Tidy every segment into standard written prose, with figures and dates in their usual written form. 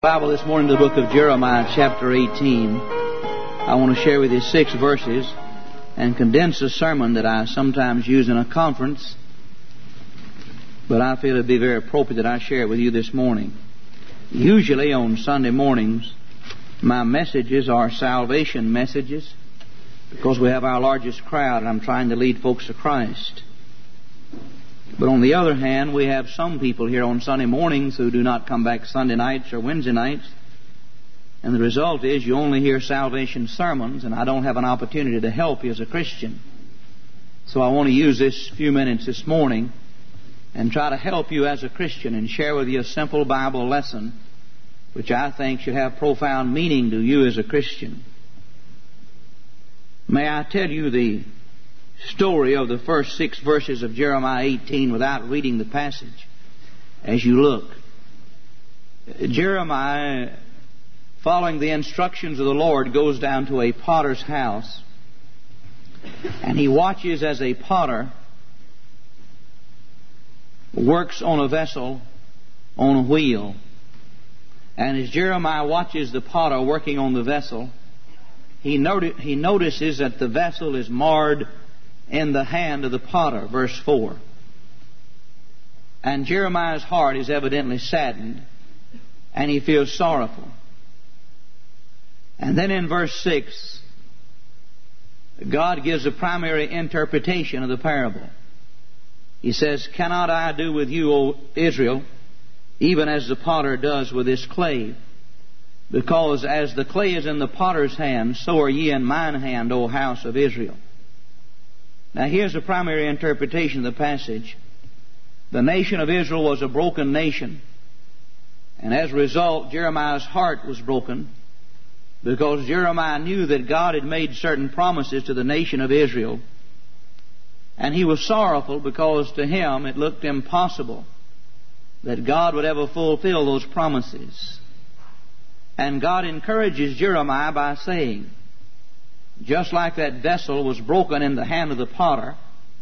Bible this morning, to the book of Jeremiah, chapter 18. I want to share with you 6 verses and condense a sermon that I sometimes use in a conference, but I feel it would be very appropriate that I share it with you this morning. Usually on Sunday mornings, my messages are salvation messages because we have our largest crowd and I'm trying to lead folks to Christ. But on the other hand, we have some people here on Sunday mornings who do not come back Sunday nights or Wednesday nights. And the result is you only hear salvation sermons, and I don't have an opportunity to help you as a Christian. So I want to use this few minutes this morning and try to help you as a Christian and share with you a simple Bible lesson which I think should have profound meaning to you as a Christian. May I tell you the story of the first 6 verses of Jeremiah 18 without reading the passage as you look. Jeremiah, following the instructions of the Lord, goes down to a potter's house, and he watches as a potter works on a vessel on a wheel. And as Jeremiah watches the potter working on the vessel, he notices that the vessel is marred in the hand of the potter, verse 4. And Jeremiah's heart is evidently saddened, and he feels sorrowful. And then in verse 6, God gives a primary interpretation of the parable. He says, "Cannot I do with you, O Israel, even as the potter does with this clay? Because as the clay is in the potter's hand, so are ye in mine hand, O house of Israel." Now here's the primary interpretation of the passage. The nation of Israel was a broken nation. And as a result, Jeremiah's heart was broken because Jeremiah knew that God had made certain promises to the nation of Israel. And he was sorrowful because to him it looked impossible that God would ever fulfill those promises. And God encourages Jeremiah by saying, just like that vessel was broken in the hand of the potter,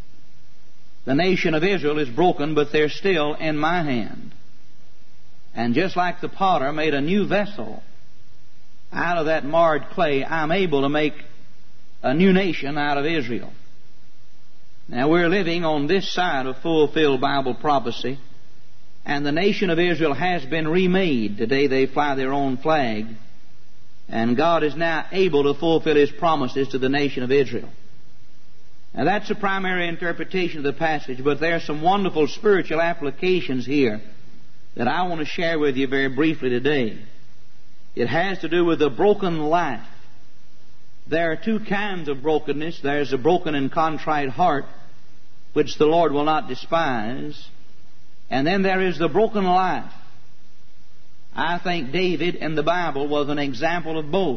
the nation of Israel is broken, but they're still in my hand. And just like the potter made a new vessel out of that marred clay, I'm able to make a new nation out of Israel. Now we're living on this side of fulfilled Bible prophecy, and the nation of Israel has been remade. Today they fly their own flag. And God is now able to fulfill His promises to the nation of Israel. Now that's the primary interpretation of the passage, but there are some wonderful spiritual applications here that I want to share with you very briefly today. It has to do with the broken life. There are 2 kinds of brokenness. There's a broken and contrite heart, which the Lord will not despise. And then there is the broken life. I think David in the Bible was an example of both.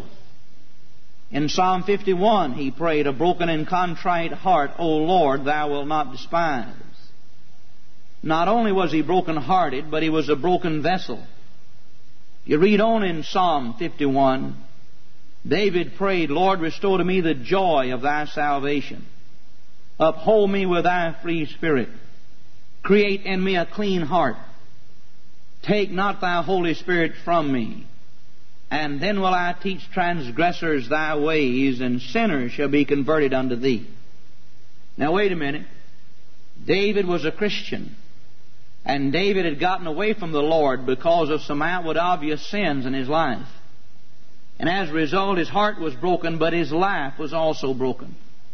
In Psalm 51, he prayed, "A broken and contrite heart, O Lord, Thou wilt not despise." Not only was he broken-hearted, but he was a broken vessel. You read on in Psalm 51, David prayed, "Lord, restore to me the joy of Thy salvation. Uphold me with Thy free spirit. Create in me a clean heart. Take not Thy Holy Spirit from me. And then will I teach transgressors Thy ways, and sinners shall be converted unto Thee." Now wait a minute. David was a Christian. And David had gotten away from the Lord because of some outward obvious sins in his life. And as a result, his heart was broken, but his life was also broken.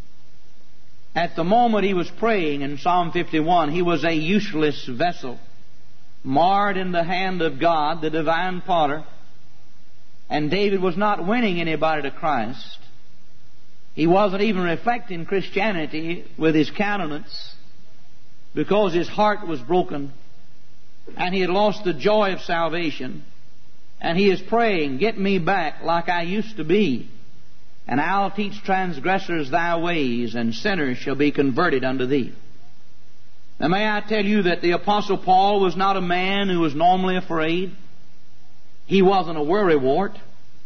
At the moment he was praying in Psalm 51, he was a useless vessel, marred in the hand of God, the divine potter. And David was not winning anybody to Christ. He wasn't even reflecting Christianity with his countenance because his heart was broken and he had lost the joy of salvation. And he is praying, "Get me back like I used to be, and I'll teach transgressors Thy ways, and sinners shall be converted unto Thee." Now may I tell you that the Apostle Paul was not a man who was normally afraid. He wasn't a worrywart.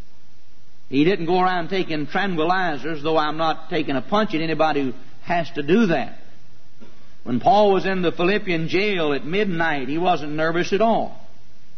He didn't go around taking tranquilizers, though I'm not taking a punch at anybody who has to do that. When Paul was in the Philippian jail at midnight, he wasn't nervous at all.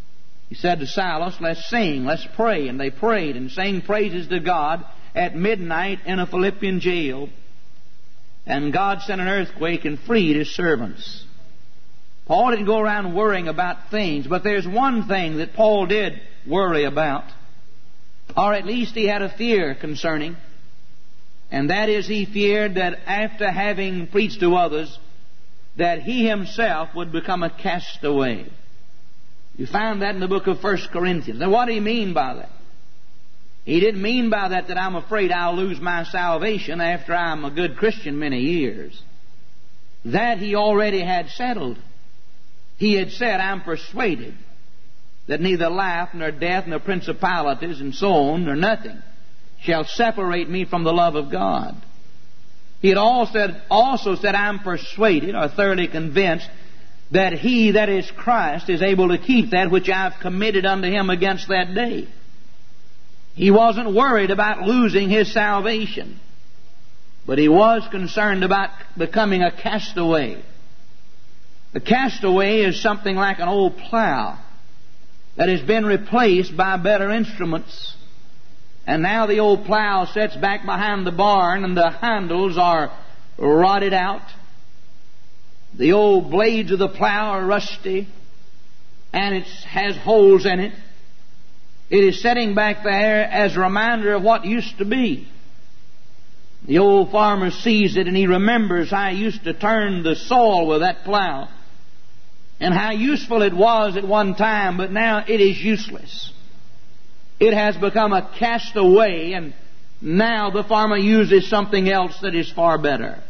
He said to Silas, let's sing, let's pray. And they prayed and sang praises to God at midnight in a Philippian jail. And God sent an earthquake and freed His servants. Paul didn't go around worrying about things, but there's one thing that Paul did worry about, or at least he had a fear concerning, and that is he feared that after having preached to others, that he himself would become a castaway. You find that in the book of 1 Corinthians. Now what do he mean by that? He didn't mean by that I'm afraid I'll lose my salvation after I'm a good Christian many years. That he already had settled. He had said, I'm persuaded that neither life, nor death, nor principalities, and so on, nor nothing shall separate me from the love of God. He had also said, I'm persuaded, or thoroughly convinced, that He, that is Christ, is able to keep that which I've committed unto Him against that day. He wasn't worried about losing his salvation, but he was concerned about becoming a castaway. A castaway is something like an old plow that has been replaced by better instruments. And now the old plow sits back behind the barn and the handles are rotted out. The old blades of the plow are rusty and it has holes in it. It is sitting back there as a reminder of what used to be. The old farmer sees it and he remembers how he used to turn the soil with that plow and how useful it was at one time, but now it is useless. It has become a castaway, and now the farmer uses something else that is far better.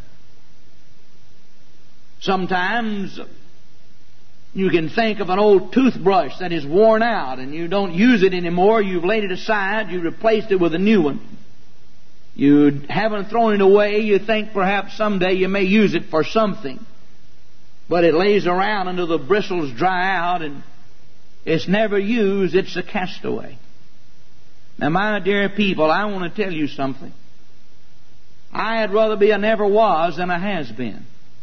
Sometimes you can think of an old toothbrush that is worn out and you don't use it anymore. You've laid it aside. You've replaced it with a new one. You haven't thrown it away. You think perhaps someday you may use it for something. But it lays around until the bristles dry out and it's never used. It's a castaway. Now, my dear people, I want to tell you something. I'd rather be a never was than a has been.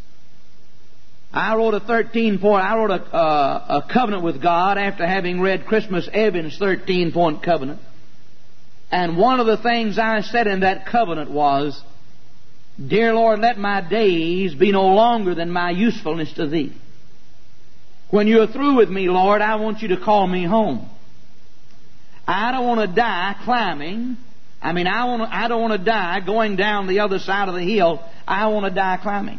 I wrote a covenant with God after having read Christmas Evans' 13-point covenant. And one of the things I said in that covenant was, Dear Lord, let my days be no longer than my usefulness to Thee. When you're through with me, Lord, I want you to call me home. I don't want to die climbing. I don't want to die going down the other side of the hill. I want to die climbing.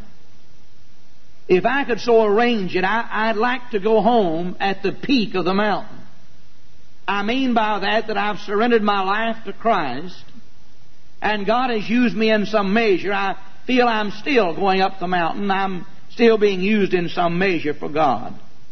If I could so arrange it, I'd like to go home at the peak of the mountain. I mean by that I've surrendered my life to Christ, and God has used me in some measure. I feel I'm still going up the mountain. I'm still being used in some measure for God.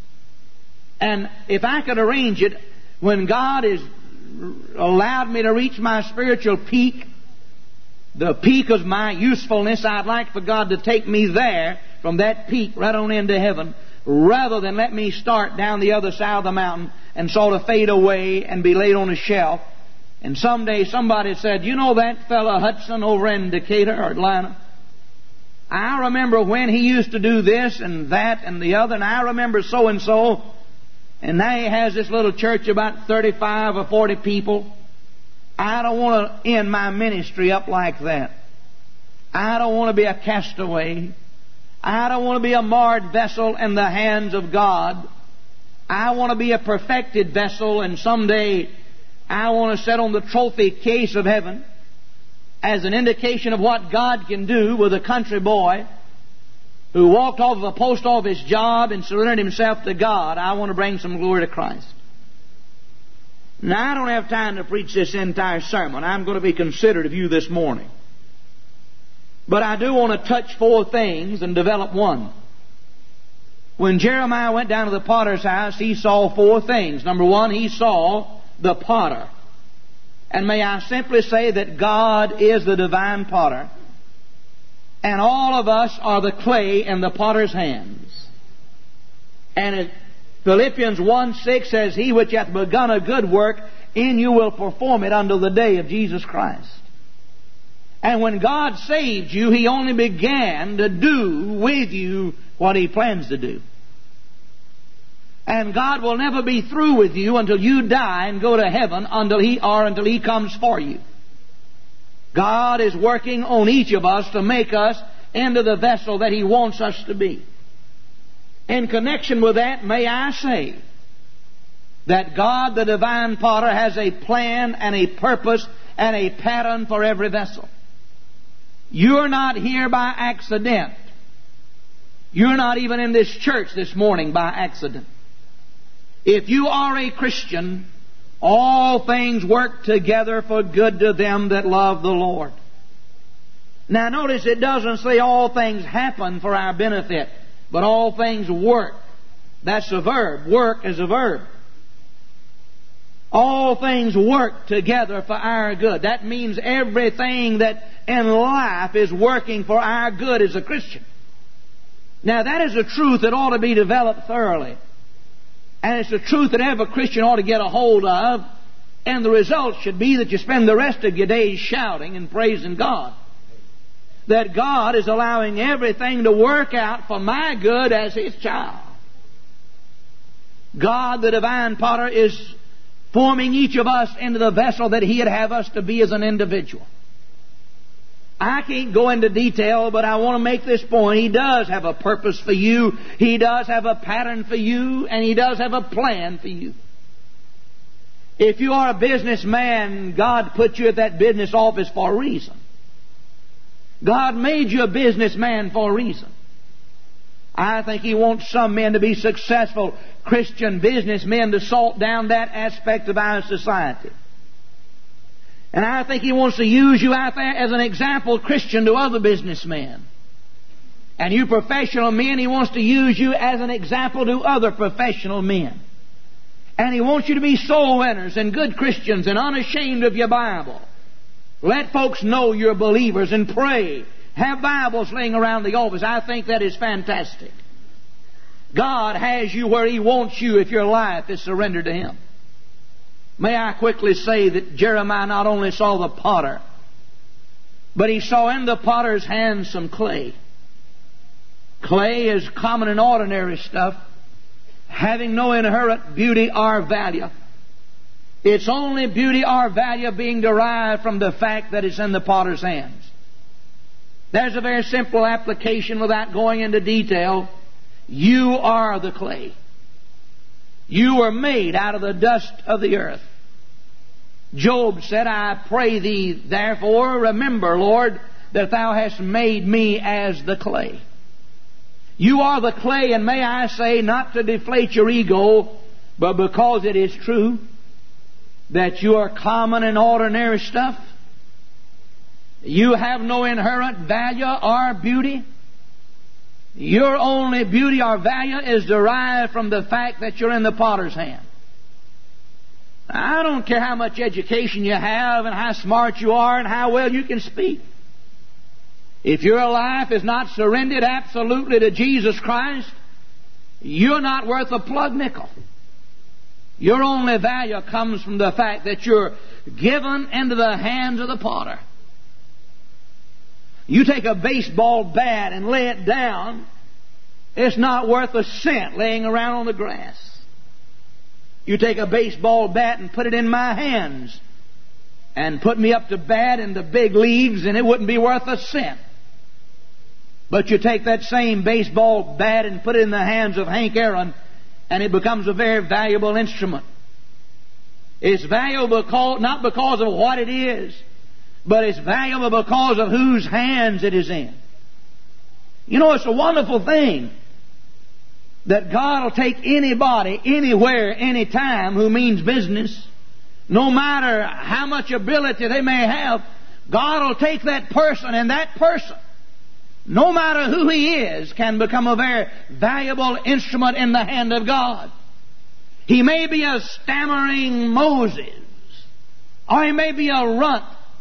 And if I could arrange it, when God has allowed me to reach my spiritual peak, the peak of my usefulness, I'd like for God to take me there from that peak right on into heaven, rather than let me start down the other side of the mountain and sort of fade away and be laid on a shelf. And someday somebody said, you know that fellow Hudson over in Decatur or Atlanta? I remember when he used to do this and that and the other, and I remember so and so, and now he has this little church about 35 or 40 people. I don't want to end my ministry up like that. I don't want to be a castaway. I don't want to be a marred vessel in the hands of God. I want to be a perfected vessel, and someday I want to sit on the trophy case of heaven as an indication of what God can do with a country boy who walked off of a post office job and surrendered himself to God. I want to bring some glory to Christ. Now, I don't have time to preach this entire sermon. I'm going to be considerate of you this morning. But I do want to touch 4 things and develop one. When Jeremiah went down to the potter's house, he saw 4 things. Number 1, he saw the potter. And may I simply say that God is the divine potter, and all of us are the clay in the potter's hands. And Philippians 1:6 says, He which hath begun a good work in you will perform it until the day of Jesus Christ. And when God saved you, He only began to do with you what He plans to do. And God will never be through with you until you die and go to heaven until He comes for you. God is working on each of us to make us into the vessel that He wants us to be. In connection with that, may I say that God, the divine potter, has a plan and a purpose and a pattern for every vessel. You're not here by accident. You're not even in this church this morning by accident. If you are a Christian, all things work together for good to them that love the Lord. Now notice it doesn't say all things happen for our benefit, but all things work. That's a verb. Work is a verb. All things work together for our good. That means everything that in life is working for our good as a Christian. Now that is a truth that ought to be developed thoroughly. And it's a truth that every Christian ought to get a hold of. And the result should be that you spend the rest of your days shouting and praising God. That God is allowing everything to work out for my good as His child. God, the divine potter, is forming each of us into the vessel that He'd have us to be as an individual. I can't go into detail, but I want to make this point. He does have a purpose for you. He does have a pattern for you. And He does have a plan for you. If you are a businessman, God put you at that business office for a reason. God made you a businessman for a reason. I think He wants some men to be successful Christian businessmen to salt down that aspect of our society. And I think He wants to use you out there as an example Christian to other businessmen. And you professional men, He wants to use you as an example to other professional men. And He wants you to be soul winners and good Christians and unashamed of your Bible. Let folks know you're believers and pray. Have Bibles laying around the office. I think that is fantastic. God has you where He wants you if your life is surrendered to Him. May I quickly say that Jeremiah not only saw the potter, but he saw in the potter's hand some clay. Clay is common and ordinary stuff, having no inherent beauty or value. Its only beauty or value being derived from the fact that it's in the potter's hands. There's a very simple application without going into detail. You are the clay. You were made out of the dust of the earth. Job said, I pray Thee, therefore, remember, Lord, that Thou hast made me as the clay. You are the clay, and may I say, not to deflate your ego, but because it is true that you are common and ordinary stuff. You have no inherent value or beauty. Your only beauty or value is derived from the fact that you're in the potter's hand. I don't care how much education you have and how smart you are and how well you can speak. If your life is not surrendered absolutely to Jesus Christ, you're not worth a plug nickel. Your only value comes from the fact that you're given into the hands of the potter. You take a baseball bat and lay it down, it's not worth a cent laying around on the grass. You take a baseball bat and put it in my hands and put me up to bat in the big leagues, and it wouldn't be worth a cent. But you take that same baseball bat and put it in the hands of Hank Aaron, and it becomes a very valuable instrument. It's valuable not because of what it is, but it's valuable because of whose hands it is in. You know, it's a wonderful thing that God will take anybody, anywhere, anytime who means business. No matter how much ability they may have, God will take that person, and that person, no matter who he is, can become a very valuable instrument in the hand of God. He may be a stammering Moses, or he may be a runt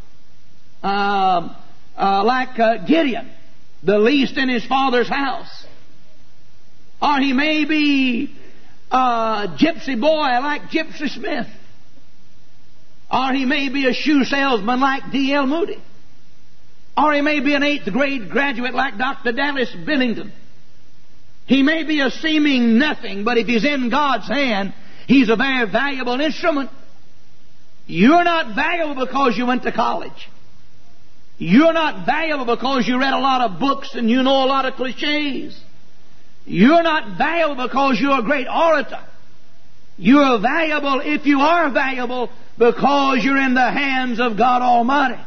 like Gideon, the least in his father's house. Or he may be a gypsy boy like Gypsy Smith. Or he may be a shoe salesman like D.L. Moody. Or he may be an 8th grade graduate like Dr. Dallas Billington. He may be a seeming nothing, but if he's in God's hand, he's a very valuable instrument. You're not valuable because you went to college. You're not valuable because you read a lot of books and you know a lot of cliches. You're not valuable because you're a great orator. You're valuable, if you are valuable, because you're in the hands of God Almighty.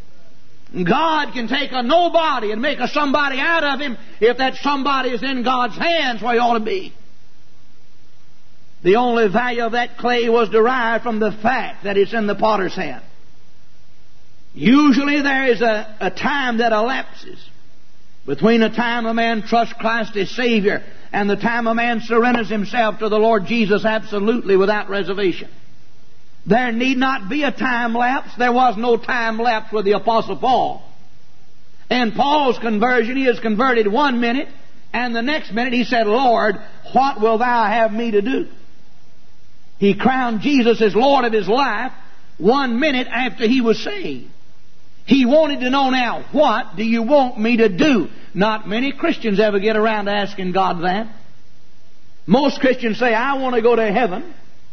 God can take a nobody and make a somebody out of him if that somebody is in God's hands where he ought to be. The only value of that clay was derived from the fact that it's in the potter's hand. Usually there is a time that elapses between the time a man trusts Christ as Savior and the time a man surrenders himself to the Lord Jesus absolutely without reservation. There need not be a time lapse. There was no time lapse with the Apostle Paul. In Paul's conversion, he is converted 1 minute, and the next minute he said, Lord, what will thou have me to do? He crowned Jesus as Lord of his life 1 minute after he was saved. He wanted to know now, what do you want me to do? Not many Christians ever get around to asking God that. Most Christians say, I want to go to heaven,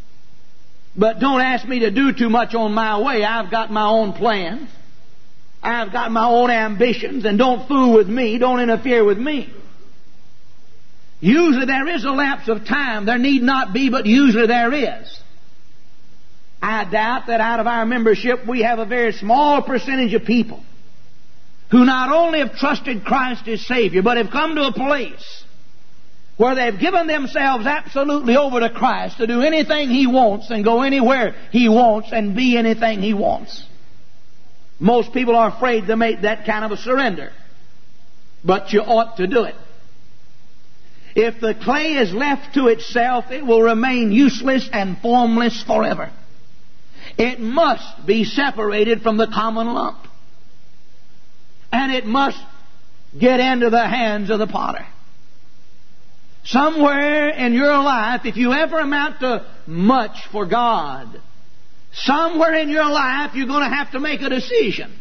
but don't ask me to do too much on my way. I've got my own plans. I've got my own ambitions, and don't fool with me. Don't interfere with me. Usually there is a lapse of time. There need not be, but usually there is. I doubt that out of our membership we have a very small percentage of people who not only have trusted Christ as Savior, but have come to a place where they've given themselves absolutely over to Christ to do anything He wants and go anywhere He wants and be anything He wants. Most people are afraid to make that kind of a surrender, but you ought to do it. If the clay is left to itself, it will remain useless and formless forever. It must be separated from the common lump. And it must get into the hands of the potter. Somewhere in your life, if you ever amount to much for God, somewhere in your life you're going to have to make a decision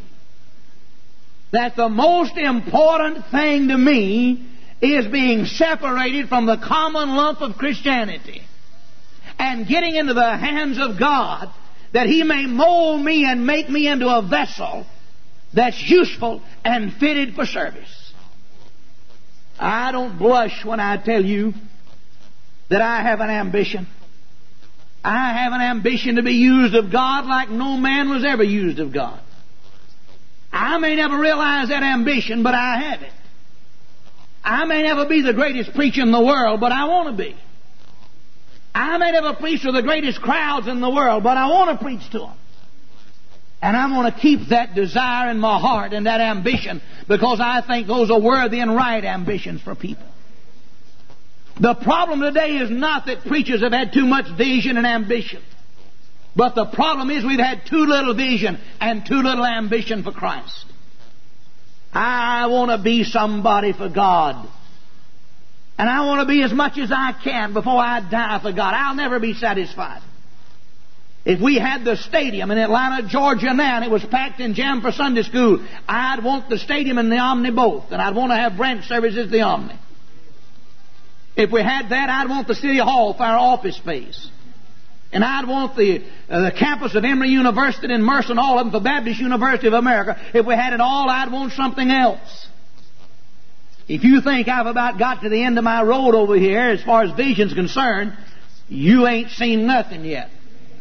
that the most important thing to me is being separated from the common lump of Christianity and getting into the hands of God, that He may mold me and make me into a vessel that's useful and fitted for service. I don't blush when I tell you that I have an ambition. I have an ambition to be used of God like no man was ever used of God. I may never realize that ambition, but I have it. I may never be the greatest preacher in the world, but I want to be. I may never preach to the greatest crowds in the world, but I want to preach to them. And I'm going to keep that desire in my heart and that ambition, because I think those are worthy and right ambitions for people. The problem today is not that preachers have had too much vision and ambition, but the problem is we've had too little vision and too little ambition for Christ. I want to be somebody for God. And I want to be as much as I can before I die for God. I'll never be satisfied. If we had the stadium in Atlanta, Georgia now, and it was packed and jammed for Sunday school, I'd want the stadium and the Omni both. And I'd want to have branch services at the Omni. If we had that, I'd want the City Hall for our office space. And I'd want the campus of Emory University and Mercer and all of them for Baptist University of America. If we had it all, I'd want something else. If you think I've about got to the end of my road over here as far as vision's concerned, you ain't seen nothing yet.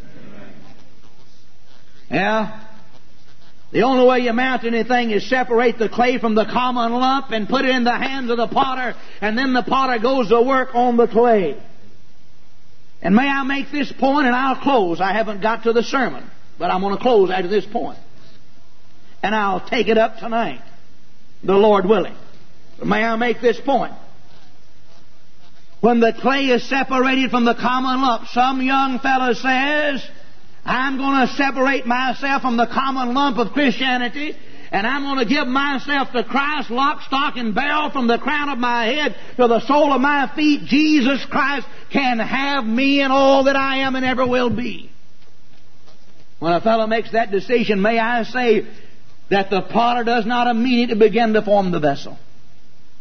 Yeah? The only way you mount anything is separate the clay from the common lump and put it in the hands of the potter, and then the potter goes to work on the clay. And may I make this point, and I'll close. I haven't got to the sermon, but I'm going to close after this point. And I'll take it up tonight, the Lord willing. But may I make this point? When the clay is separated from the common lump, some young fellow says, I'm going to separate myself from the common lump of Christianity, and I'm going to give myself to Christ, lock, stock, and barrel, from the crown of my head to the sole of my feet. Jesus Christ can have me and all that I am and ever will be. When a fellow makes that decision, may I say that the potter does not immediately begin to form the vessel.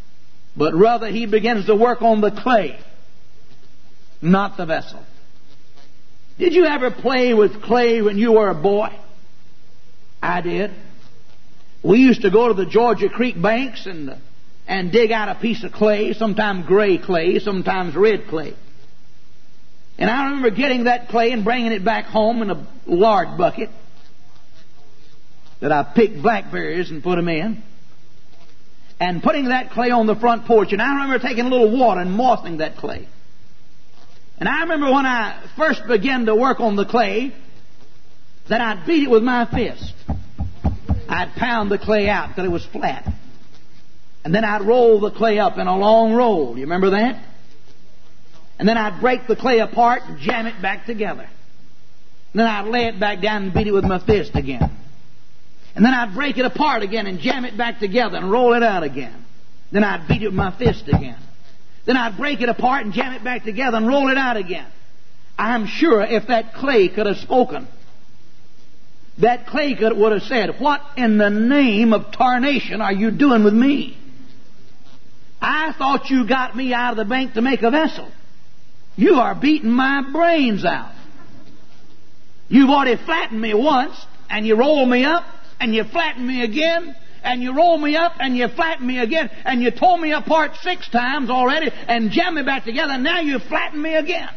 but rather He begins to work on the clay, not the vessel. Did you ever play with clay when you were a boy? I did. We used to go to the Georgia Creek banks and dig out a piece of clay, sometimes gray clay, sometimes red clay. And I remember getting that clay and bringing it back home in a lard bucket that I picked blackberries and put them in, and putting that clay on the front porch. And I remember taking a little water and moistening that clay. And I remember when I first began to work on the clay, that I'd beat it with my fist. I'd pound the clay out till it was flat. And then I'd roll the clay up in a long roll. You remember that? And then I'd break the clay apart and jam it back together. And then I'd lay it back down and beat it with my fist again. And then I'd break it apart again and jam it back together and roll it out again. Then I'd beat it with my fist again. Then I'd break it apart and jam it back together and roll it out again. I'm sure if that clay could have spoken, that clay would have said, "What in the name of tarnation are you doing with me? I thought you got me out of the bank to make a vessel. You are beating my brains out. You've already flattened me once, and you roll me up, and you flatten me again, and you roll me up, and you flatten me again, and you tore me apart 6 times already, and jam me back together, and now you flatten me again."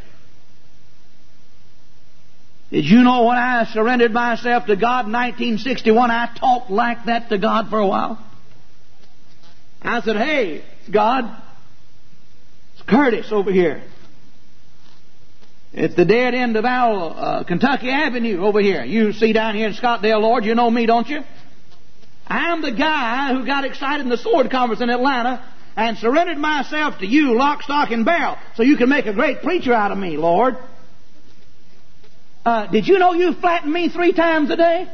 Did you know when I surrendered myself to God in 1961, I talked like that to God for a while? I said, "Hey, God, it's Curtis over here. It's the dead end of Kentucky Avenue over here. You see down here in Scottsdale, Lord, you know me, don't you? I'm the guy who got excited in the sword conference in Atlanta and surrendered myself to you, lock, stock, and barrel, so you can make a great preacher out of me, Lord. Did you know you flattened me 3 times a day?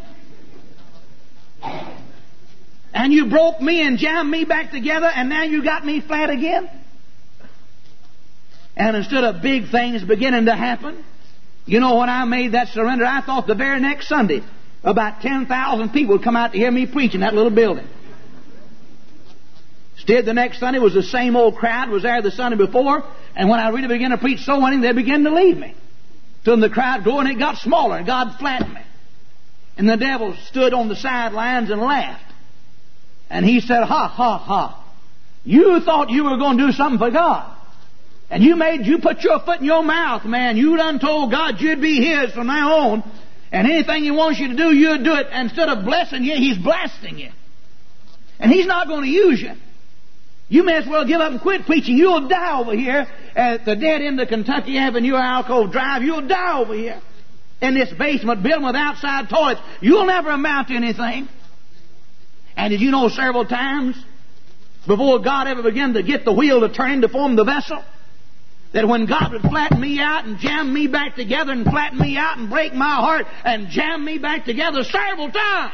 And you broke me and jammed me back together, and now you got me flat again?" And instead of big things beginning to happen, you know, when I made that surrender, I thought the very next Sunday about 10,000 people would come out to hear me preach in that little building. Instead, the next Sunday was the same old crowd was there the Sunday before, and when I really began to preach soul winning, they began to leave me. Till the crowd grew and it got smaller, and God flattened me. And the devil stood on the sidelines and laughed. And he said, "Ha, ha, ha. You thought you were going to do something for God. And you put your foot in your mouth, man. You done told God you'd be His from now on. And anything He wants you to do, you'll do it. Instead of blessing you, He's blasting you. And He's not going to use you. You may as well give up and quit preaching. You'll die over here at the dead end of Kentucky Avenue, Alcove Drive. You'll die over here in this basement building with outside toilets. You'll never amount to anything." And did you know several times before God ever began to get the wheel to turn to form the vessel, that when God would flatten me out and jam me back together and flatten me out and break my heart and jam me back together several times,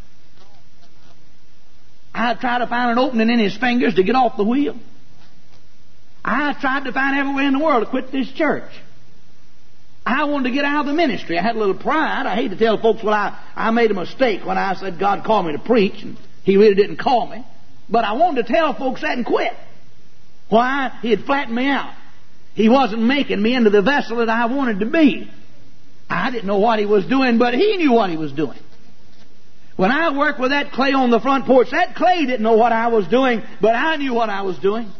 I tried to find an opening in His fingers to get off the wheel. I tried to find everywhere in the world to quit this church. I wanted to get out of the ministry. I had a little pride. I hate to tell folks, well, I made a mistake when I said God called me to preach, and He really didn't call me. But I wanted to tell folks that and quit. Why? He had flattened me out. He wasn't making me into the vessel that I wanted to be. I didn't know what He was doing, but He knew what He was doing. When I worked with that clay on the front porch, that clay didn't know what I was doing, but I knew what I was doing.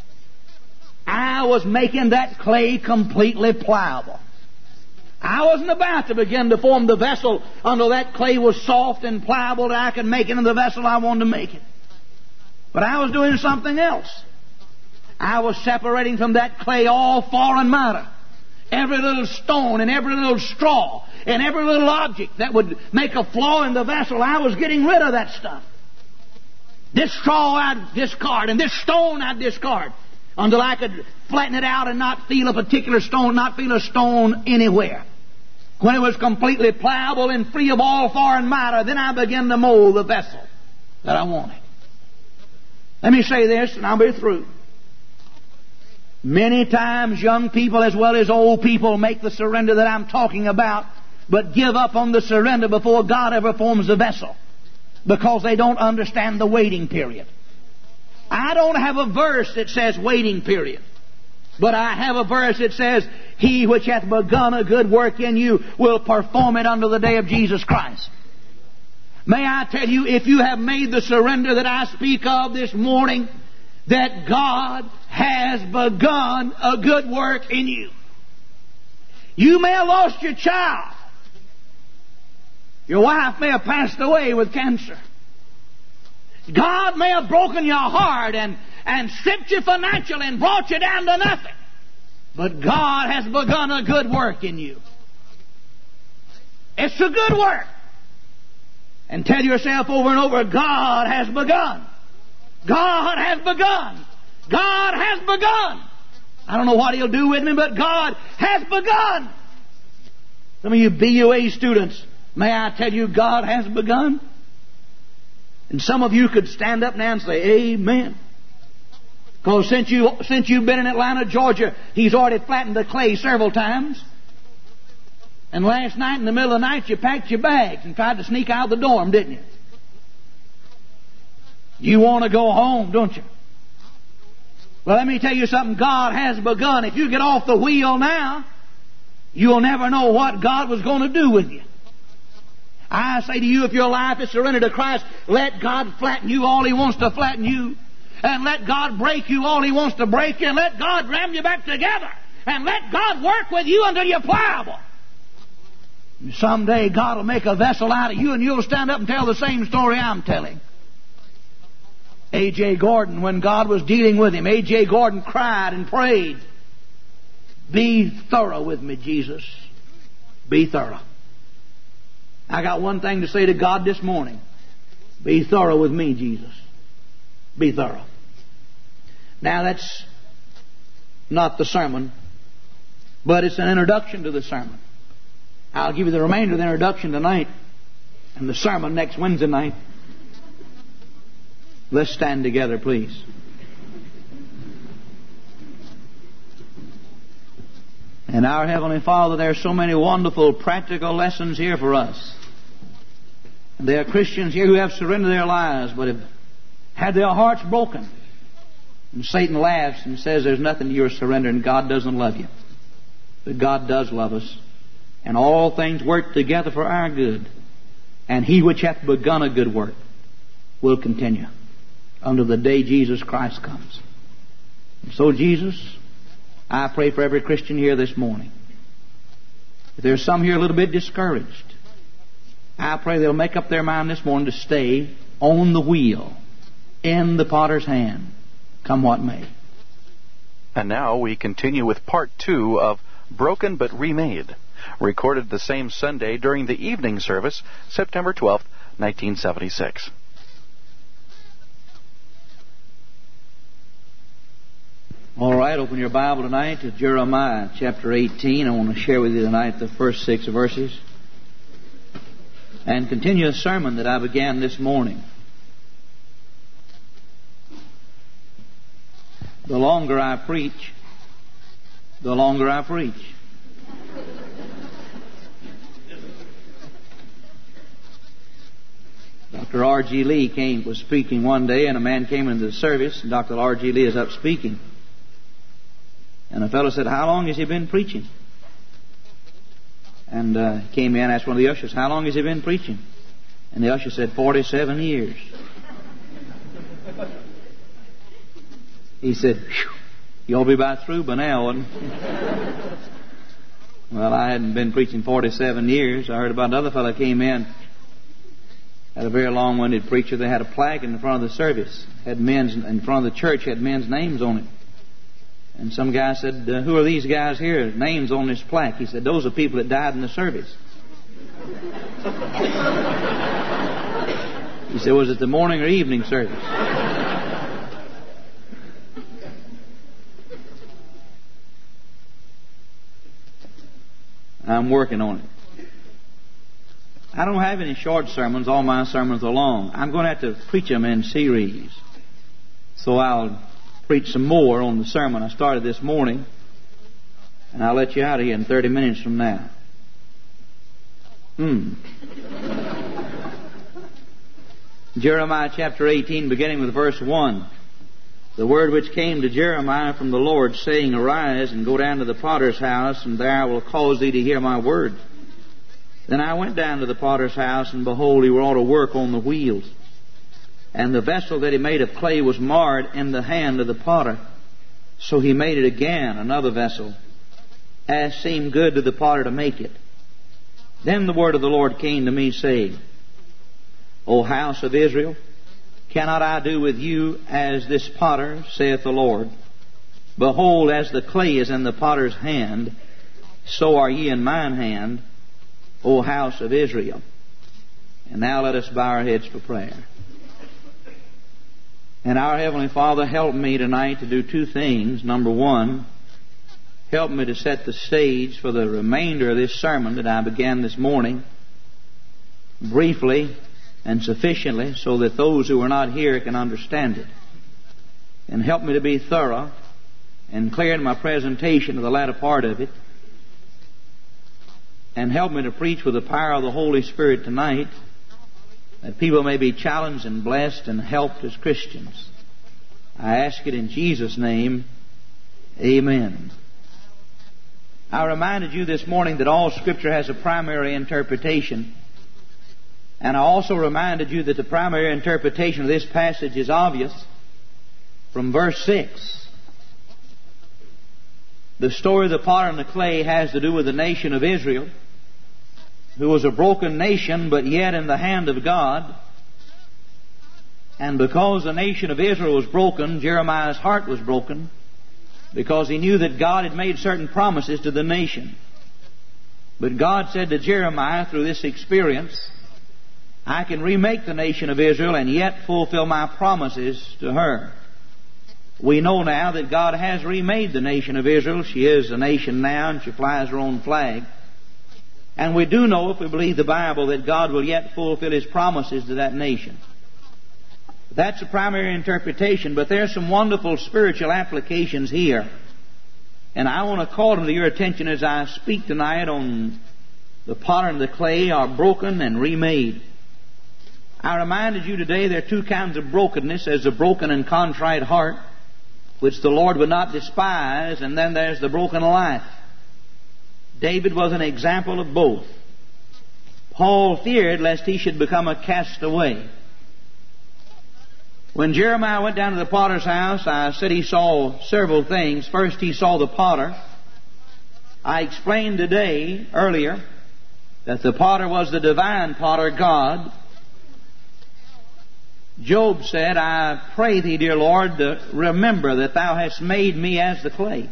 I was making that clay completely pliable. I wasn't about to begin to form the vessel until that clay was soft and pliable that I could make it into the vessel I wanted to make it. But I was doing something else. I was separating from that clay all foreign matter. Every little stone and every little straw and every little object that would make a flaw in the vessel, I was getting rid of that stuff. This straw I'd discard, and this stone I'd discard, until I could flatten it out and not feel a particular stone, not feel a stone anywhere. When it was completely pliable and free of all foreign matter, then I began to mold the vessel that I wanted. Let me say this, and I'll be through. Many times young people as well as old people make the surrender that I'm talking about, but give up on the surrender before God ever forms the vessel, because they don't understand the waiting period. I don't have a verse that says waiting period. But I have a verse that says, He which hath begun a good work in you will perform it unto the day of Jesus Christ. May I tell you, if you have made the surrender that I speak of this morning, that God has begun a good work in you. You may have lost your child. Your wife may have passed away with cancer. God may have broken your heart and stripped you financially and brought you down to nothing. But God has begun a good work in you. It's a good work. And tell yourself over and over, God has begun. God has begun. God has begun. I don't know what He'll do with me, but God has begun. Some of you BUA students, may I tell you, God has begun? And some of you could stand up now and say, Amen. Because since you've been in Atlanta, Georgia, He's already flattened the clay several times. And last night, in the middle of the night, you packed your bags and tried to sneak out the dorm, didn't you? You want to go home, don't you? Well, let me tell you something. God has begun. If you get off the wheel now, you'll never know what God was going to do with you. I say to you, if your life is surrendered to Christ, let God flatten you all He wants to flatten you. And let God break you all He wants to break you. And let God ram you back together. And let God work with you until you're pliable. And someday God will make a vessel out of you, and you'll stand up and tell the same story I'm telling. A.J. Gordon, when God was dealing with him, A.J. Gordon cried and prayed, Be thorough with me, Jesus. Be thorough. I got one thing to say to God this morning. Be thorough with me, Jesus. Be thorough. Now that's not the sermon, but it's an introduction to the sermon. I'll give you the remainder of the introduction tonight and the sermon next Wednesday night. Let's stand together, please. And our Heavenly Father, there are so many wonderful practical lessons here for us. There are Christians here who have surrendered their lives but have had their hearts broken. And Satan laughs and says there's nothing you're surrendering. God doesn't love you. But God does love us. And all things work together for our good. And He which hath begun a good work will continue until the day Jesus Christ comes. And so, Jesus, I pray for every Christian here this morning. If there's some here a little bit discouraged, I pray they'll make up their mind this morning to stay on the wheel, in the potter's hand, come what may. And now we continue with part 2 of Broken but Remade, recorded the same Sunday during the evening service, September 12th, 1976. All right, open your Bible tonight to Jeremiah chapter 18. I want to share with you tonight the first 6 verses and continue a sermon that I began this morning. The longer I preach, the longer I preach. Dr. R.G. Lee was speaking one day, and a man came into the service, and Dr. R.G. Lee is up speaking. And a fellow said, "How long has he been preaching?" And he came in and asked one of the ushers, "How long has he been preaching?" And the usher said, 47 years. He said, "You'll be about through by now, wouldn't you?" Well, I hadn't been preaching 47 years. I heard about another fellow came in, had a very long-winded preacher. They had a plaque in the front of the service, had men's in front of the church, had men's names on it. And some guy said, "Who are these guys here? Names on this plaque." He said, "Those are people that died in the service." He said, "Was it the morning or evening service?" I'm working on it. I don't have any short sermons. All my sermons are long. I'm going to have to preach them in series. So I'll preach some more on the sermon I started this morning, and I'll let you out of here in 30 minutes from now. Jeremiah chapter 18, beginning with verse 1. the word which came to Jeremiah from the Lord, saying, Arise, and go down to the potter's house, and there I will cause thee to hear my word. Then I went down to the potter's house, and behold, he wrought a work on the wheels. And the vessel that he made of clay was marred in the hand of the potter. So he made it again, another vessel, as seemed good to the potter to make it. Then the word of the Lord came to me, saying, O house of Israel, cannot I do with you as this potter, saith the Lord? Behold, as the clay is in the potter's hand, so are ye in mine hand, O house of Israel. And now let us bow our heads for prayer. And our Heavenly Father, help me tonight to do two things. Number one, help me to set the stage for the remainder of this sermon that I began this morning, briefly and sufficiently, so that those who are not here can understand it. And help me to be thorough and clear in my presentation of the latter part of it. And help me to preach with the power of the Holy Spirit tonight, that people may be challenged and blessed and helped as Christians. I ask it in Jesus' name. Amen. I reminded you this morning that all Scripture has a primary interpretation. And I also reminded you that the primary interpretation of this passage is obvious from verse 6. The story of the potter and the clay has to do with the nation of Israel, who was a broken nation, but yet in the hand of God. And because the nation of Israel was broken, Jeremiah's heart was broken, because he knew that God had made certain promises to the nation. But God said to Jeremiah through this experience, I can remake the nation of Israel and yet fulfill my promises to her. We know now that God has remade the nation of Israel. She is a nation now, and she flies her own flag. And we do know, if we believe the Bible, that God will yet fulfill His promises to that nation. That's the primary interpretation, but there are some wonderful spiritual applications here. And I want to call them to your attention as I speak tonight on the potter and the clay are broken and remade. I reminded you today there are two kinds of brokenness. There's a broken and contrite heart, which the Lord would not despise, and then there's the broken life. David was an example of both. Paul feared lest he should become a castaway. When Jeremiah went down to the potter's house, I said he saw several things. First, he saw the potter. I explained today, earlier, that the potter was the divine potter, God. Job said, I pray thee, dear Lord, to remember that thou hast made me as the clay.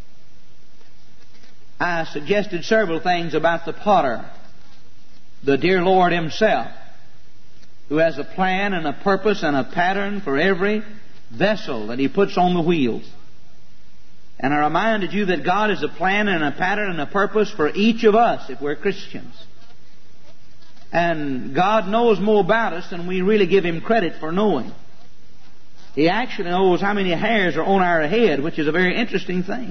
I suggested several things about the potter, the dear Lord Himself, who has a plan and a purpose and a pattern for every vessel that He puts on the wheels. And I reminded you that God has a plan and a pattern and a purpose for each of us if we're Christians. And God knows more about us than we really give Him credit for knowing. He actually knows how many hairs are on our head, which is a very interesting thing.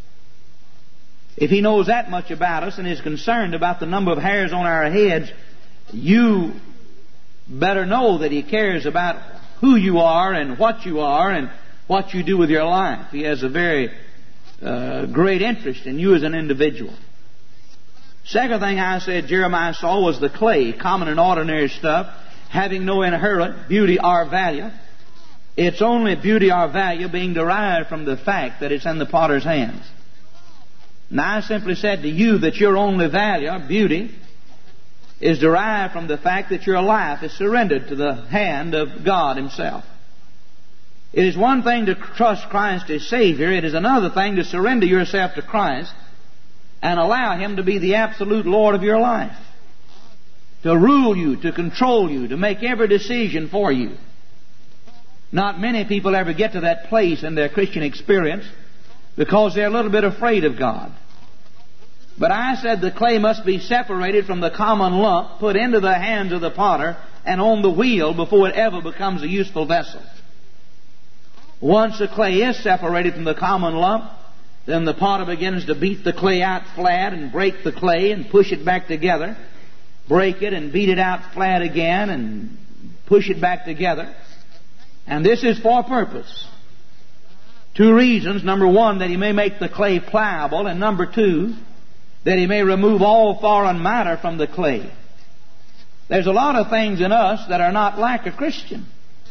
If He knows that much about us and is concerned about the number of hairs on our heads, you better know that He cares about who you are and what you do with your life. He has a very great interest in you as an individual. Second thing I said Jeremiah saw was the clay, common and ordinary stuff, having no inherent beauty or value. Its only beauty or value being derived from the fact that it's in the potter's hands. Now I simply said to you that your only value, beauty, is derived from the fact that your life is surrendered to the hand of God Himself. It is one thing to trust Christ as Savior. It is another thing to surrender yourself to Christ and allow Him to be the absolute Lord of your life, to rule you, to control you, to make every decision for you. Not many people ever get to that place in their Christian experience because they're a little bit afraid of God. But I said the clay must be separated from the common lump, put into the hands of the potter, and on the wheel before it ever becomes a useful vessel. Once the clay is separated from the common lump, then the potter begins to beat the clay out flat and break the clay and push it back together. Break it and beat it out flat again and push it back together. And this is for purpose. Two reasons. Number one, that He may make the clay pliable, and number two, that He may remove all foreign matter from the clay. There's a lot of things in us that are not like a Christian.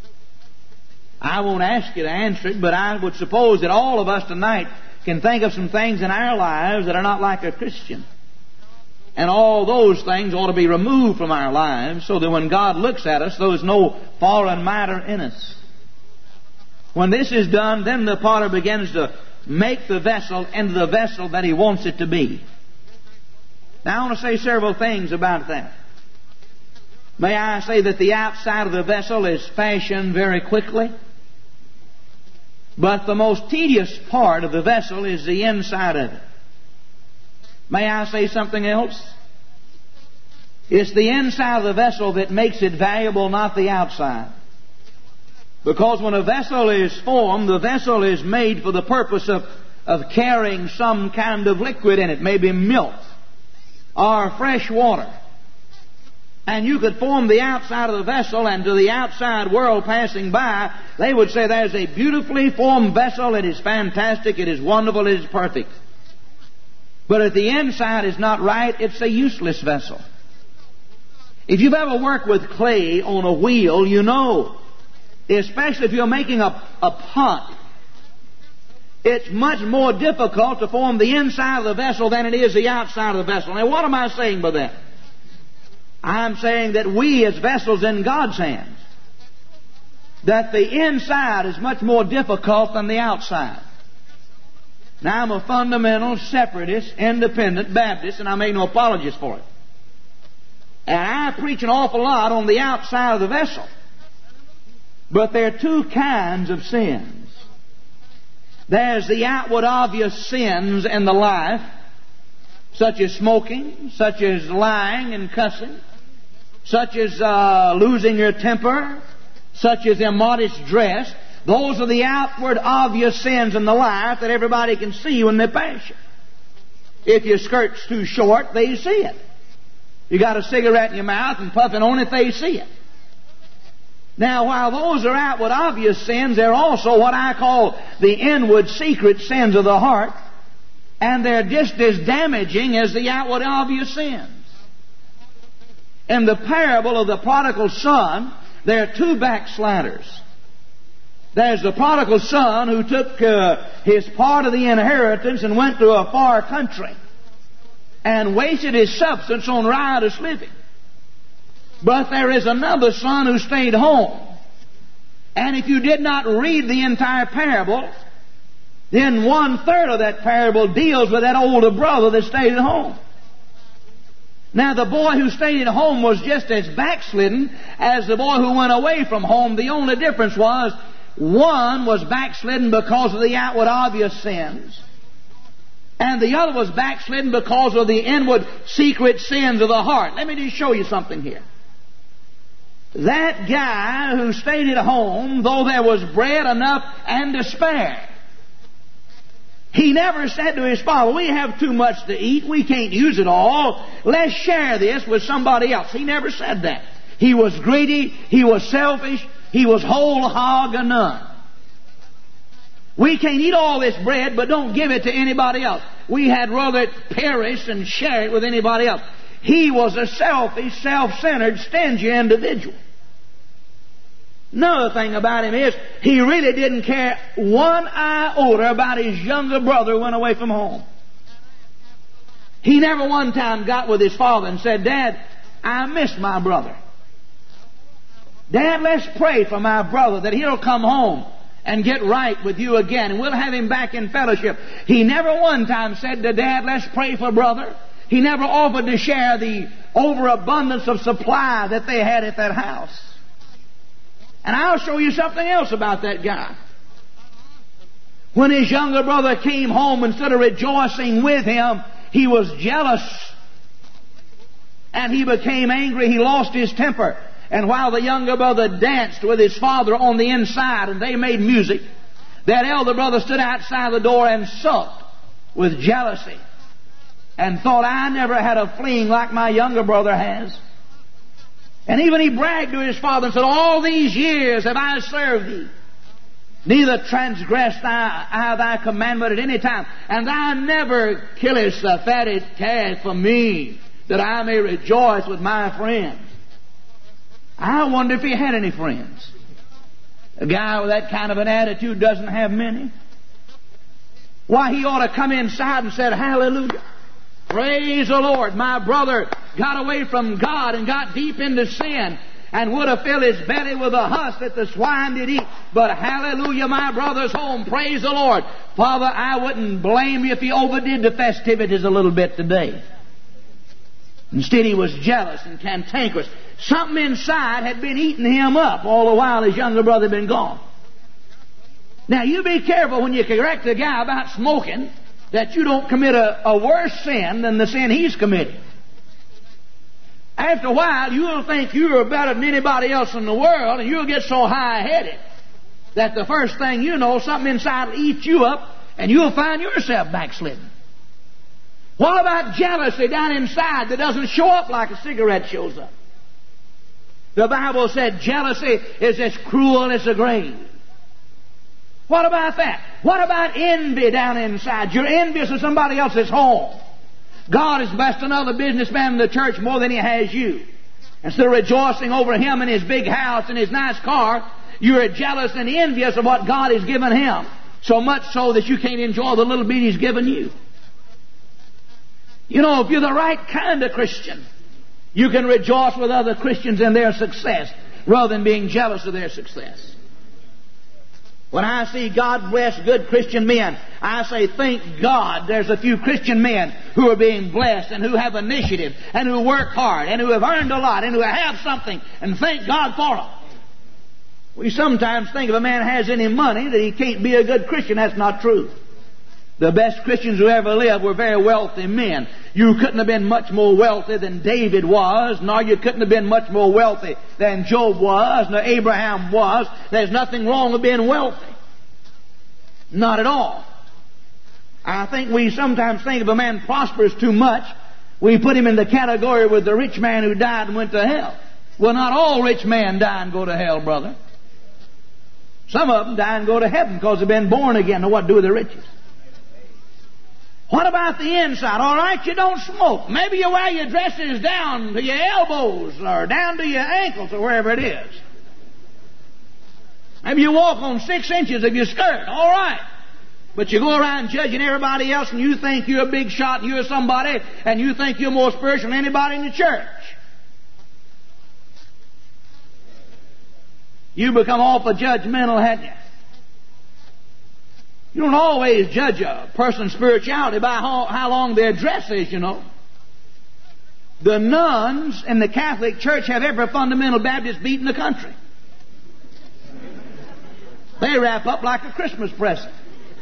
I won't ask you to answer it, but I would suppose that all of us tonight can think of some things in our lives that are not like a Christian. And all those things ought to be removed from our lives so that when God looks at us, there is no foreign matter in us. When this is done, then the potter begins to make the vessel into the vessel that he wants it to be. Now I want to say several things about that. May I say that the outside of the vessel is fashioned very quickly, but the most tedious part of the vessel is the inside of it. May I say something else? It's the inside of the vessel that makes it valuable, not the outside. Because when a vessel is formed, the vessel is made for the purpose of carrying some kind of liquid in it, maybe milk or fresh water. And you could form the outside of the vessel, and to the outside world passing by, they would say there's a beautifully formed vessel, it is fantastic, it is wonderful, it is perfect. But if the inside is not right, it's a useless vessel. If you've ever worked with clay on a wheel, you know, especially if you're making a pot, it's much more difficult to form the inside of the vessel than it is the outside of the vessel. Now, what am I saying by that? I'm saying that we as vessels in God's hands, that the inside is much more difficult than the outside. Now, I'm a fundamental, separatist, independent Baptist, and I make no apologies for it. And I preach an awful lot on the outside of the vessel. But there are two kinds of sins. There's the outward obvious sins in the life, such as smoking, such as lying and cussing, such as losing your temper, such as immodest dress. Those are the outward obvious sins in the life that everybody can see when they pass you. If your skirt's too short, they see it. You got a cigarette in your mouth and puffing on it, they see it. Now, while those are outward obvious sins, they're also what I call the inward secret sins of the heart, and they're just as damaging as the outward obvious sins. In the parable of the prodigal son, there are two backsliders. There's the prodigal son who took his part of the inheritance and went to a far country and wasted his substance on riotous living. But there is another son who stayed home. And if you did not read the entire parable, then 1/3 of that parable deals with that older brother that stayed at home. Now, the boy who stayed at home was just as backslidden as the boy who went away from home. The only difference was one was backslidden because of the outward obvious sins, and the other was backslidden because of the inward secret sins of the heart. Let me just show you something here. That guy who stayed at home, though there was bread enough and to spare, he never said to his father, "We have too much to eat, we can't use it all, let's share this with somebody else." He never said that. He was greedy, he was selfish, he was whole hog or none. We can't eat all this bread, but don't give it to anybody else. We had rather perish and share it with anybody else. He was a selfish, self-centered, stingy individual. Another thing about him is he really didn't care one iota about his younger brother who went away from home. He never one time got with his father and said, "Dad, I miss my brother. Dad, let's pray for my brother that he'll come home and get right with you again, and we'll have him back in fellowship." He never one time said to Dad, "Let's pray for brother." He never offered to share the overabundance of supply that they had at that house. And I'll show you something else about that guy. When his younger brother came home, instead of rejoicing with him, he was jealous. And he became angry. He lost his temper. And while the younger brother danced with his father on the inside and they made music, that elder brother stood outside the door and sulked with jealousy and thought, "I never had a fling like my younger brother has." And even he bragged to his father and said, "All these years have I served thee. Neither transgress I thy commandment at any time. And thou never killest the fatted calf for me, that I may rejoice with my friends. I wonder if he had any friends. A guy with that kind of an attitude doesn't have many. Why, he ought to come inside and said, hallelujah. Praise the Lord. My brother got away from God and got deep into sin and would have filled his belly with the husk that the swine did eat. But hallelujah, my brother's home. Praise the Lord. Father, I wouldn't blame you if he overdid the festivities a little bit today. Instead, he was jealous and cantankerous. Something inside had been eating him up all the while his younger brother had been gone. Now, you be careful when you correct a guy about smoking that you don't commit a worse sin than the sin he's committing. After a while, you'll think you're better than anybody else in the world, and you'll get so high-headed that the first thing you know, something inside will eat you up, and you'll find yourself backslidden. What about jealousy down inside that doesn't show up like a cigarette shows up? The Bible said jealousy is as cruel as the grave. What about that? What about envy down inside? You're envious of somebody else's home. God has blessed another businessman in the church more than he has you. Instead of rejoicing over him and his big house and his nice car, you're jealous and envious of what God has given him. So much so that you can't enjoy the little bit he's given you. You know, if you're the right kind of Christian, you can rejoice with other Christians in their success rather than being jealous of their success. When I see God bless good Christian men, I say, thank God there's a few Christian men who are being blessed and who have initiative and who work hard and who have earned a lot and who have something, and thank God for them. We sometimes think if a man has any money that he can't be a good Christian. That's not true. The best Christians who ever lived were very wealthy men. You couldn't have been much more wealthy than David was, nor you couldn't have been much more wealthy than Job was, nor Abraham was. There's nothing wrong with being wealthy. Not at all. I think we sometimes think if a man prospers too much, we put him in the category with the rich man who died and went to hell. Well, not all rich men die and go to hell, brother. Some of them die and go to heaven because they've been born again. Now, what to do with the riches? What about the inside? All right, you don't smoke. Maybe you wear your dresses down to your elbows or down to your ankles or wherever it is. Maybe you walk on 6 inches of your skirt. All right. But you go around judging everybody else and you think you're a big shot and you're somebody and you think you're more spiritual than anybody in the church. You become awful judgmental, haven't you? You don't always judge a person's spirituality by how long their dress is, you know. The nuns in the Catholic Church have every fundamental Baptist beat in the country. They wrap up like a Christmas present.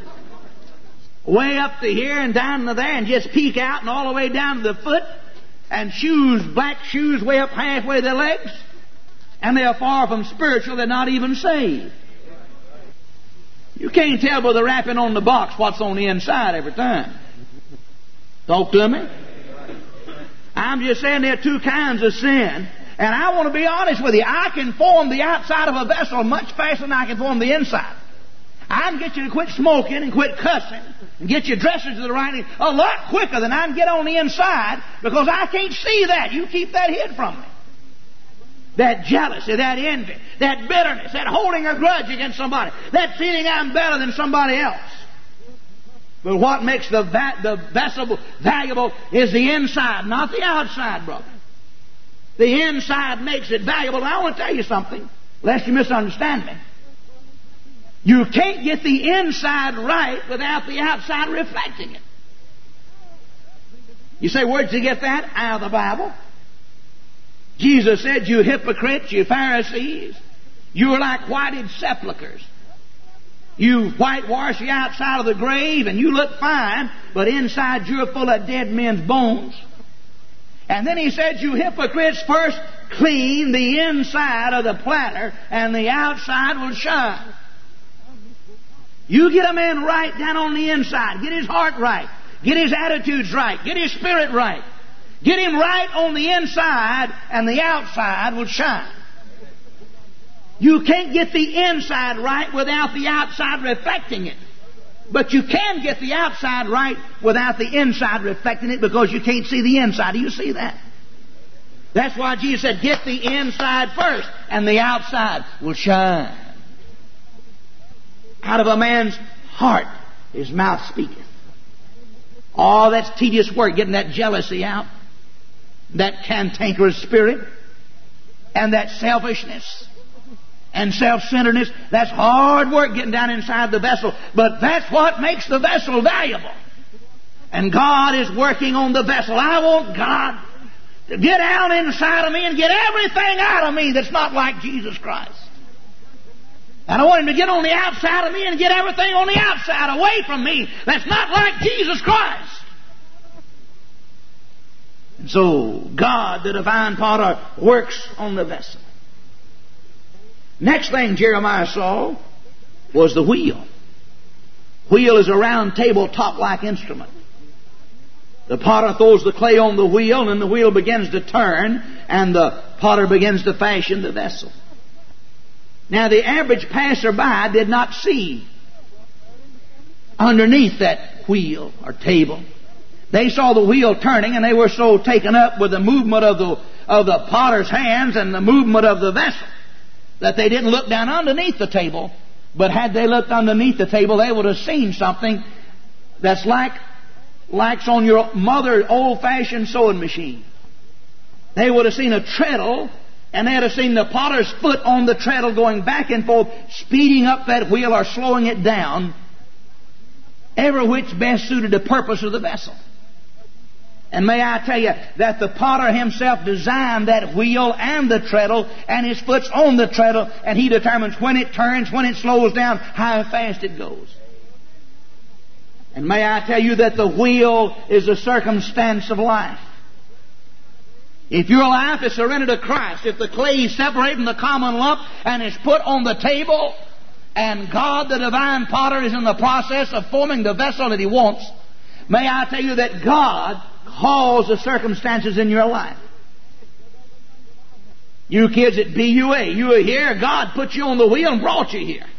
Way up to here and down to there and just peek out and all the way down to the foot. And shoes, black shoes way up halfway their legs. And they're far from spiritual. They're not even saved. You can't tell by the wrapping on the box what's on the inside every time. Talk to me. I'm just saying there are two kinds of sin. And I want to be honest with you. I can form the outside of a vessel much faster than I can form the inside. I can get you to quit smoking and quit cussing and get your dresses to the right a lot quicker than I can get on the inside because I can't see that. You keep that hid from me. That jealousy, that envy, that bitterness, that holding a grudge against somebody, that feeling I'm better than somebody else. But what makes the vessel valuable is the inside, not the outside, brother. The inside makes it valuable. And I want to tell you something, lest you misunderstand me. You can't get the inside right without the outside reflecting it. You say, where'd you get that? Out of the Bible. Jesus said, you hypocrites, you Pharisees, you are like whited sepulchres. You whitewash the outside of the grave and you look fine, but inside you're full of dead men's bones. And then he said, you hypocrites, first clean the inside of the platter and the outside will shine. You get a man right down on the inside. Get his heart right. Get his attitudes right. Get his spirit right. Get him right on the inside and the outside will shine. You can't get the inside right without the outside reflecting it. But you can get the outside right without the inside reflecting it, because you can't see the inside. Do you see that? That's why Jesus said, get the inside first, and the outside will shine. Out of a man's heart, his mouth speaketh. All that's tedious work, getting that jealousy out, that cantankerous spirit, and that selfishness and self-centeredness. That's hard work getting down inside the vessel. But that's what makes the vessel valuable. And God is working on the vessel. I want God to get down inside of me and get everything out of me that's not like Jesus Christ. And I want Him to get on the outside of me and get everything on the outside away from me that's not like Jesus Christ. And so God, the divine potter, works on the vessel. Next thing Jeremiah saw was the wheel. Wheel is a round table top-like instrument. The potter throws the clay on the wheel, and the wheel begins to turn, and the potter begins to fashion the vessel. Now, the average passerby did not see underneath that wheel or table. They saw the wheel turning, and they were so taken up with the movement of the potter's hands and the movement of the vessel that they didn't look down underneath the table. But had they looked underneath the table, they would have seen something that's like on your mother's old-fashioned sewing machine. They would have seen a treadle, and they'd have seen the potter's foot on the treadle going back and forth, speeding up that wheel or slowing it down, every which best suited the purpose of the vessel. And may I tell you that the potter himself designed that wheel and the treadle, and his foot's on the treadle, and he determines when it turns, when it slows down, how fast it goes. And may I tell you that the wheel is a circumstance of life. If your life is surrendered to Christ, if the clay is separated from the common lump and is put on the table, and God, the divine potter, is in the process of forming the vessel that He wants, may I tell you that God calls the circumstances in your life. You kids at BUA, you are here, God put you on the wheel and brought you here.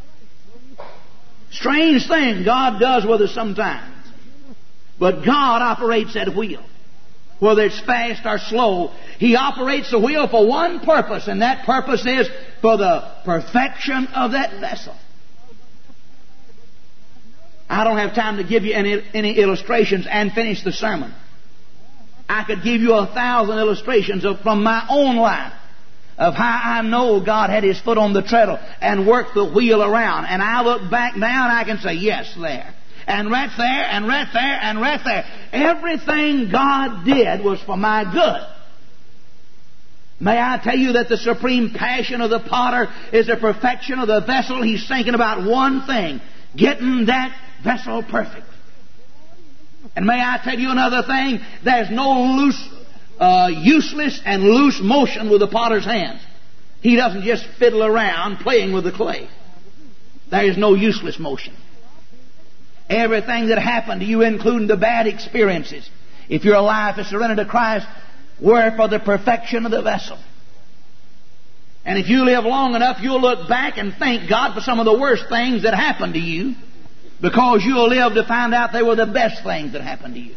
Strange thing God does with us sometimes. But God operates that wheel. Whether it's fast or slow, He operates the wheel for one purpose, and that purpose is for the perfection of that vessel. I don't have time to give you any illustrations and finish the sermon. I could give you 1,000 illustrations from my own life of how I know God had His foot on the treadle and worked the wheel around. And I look back now and I can say, yes, there. And right there, and right there, and right there. Everything God did was for my good. May I tell you that the supreme passion of the potter is the perfection of the vessel. He's thinking about one thing: getting that vessel perfect. And may I tell you another thing? There's no useless and loose motion with the potter's hands. He doesn't just fiddle around playing with the clay. There is no useless motion. Everything that happened to you, including the bad experiences, if your life is surrendered to Christ, were for the perfection of the vessel. And if you live long enough, you'll look back and thank God for some of the worst things that happened to you, because you'll live to find out they were the best things that happened to you.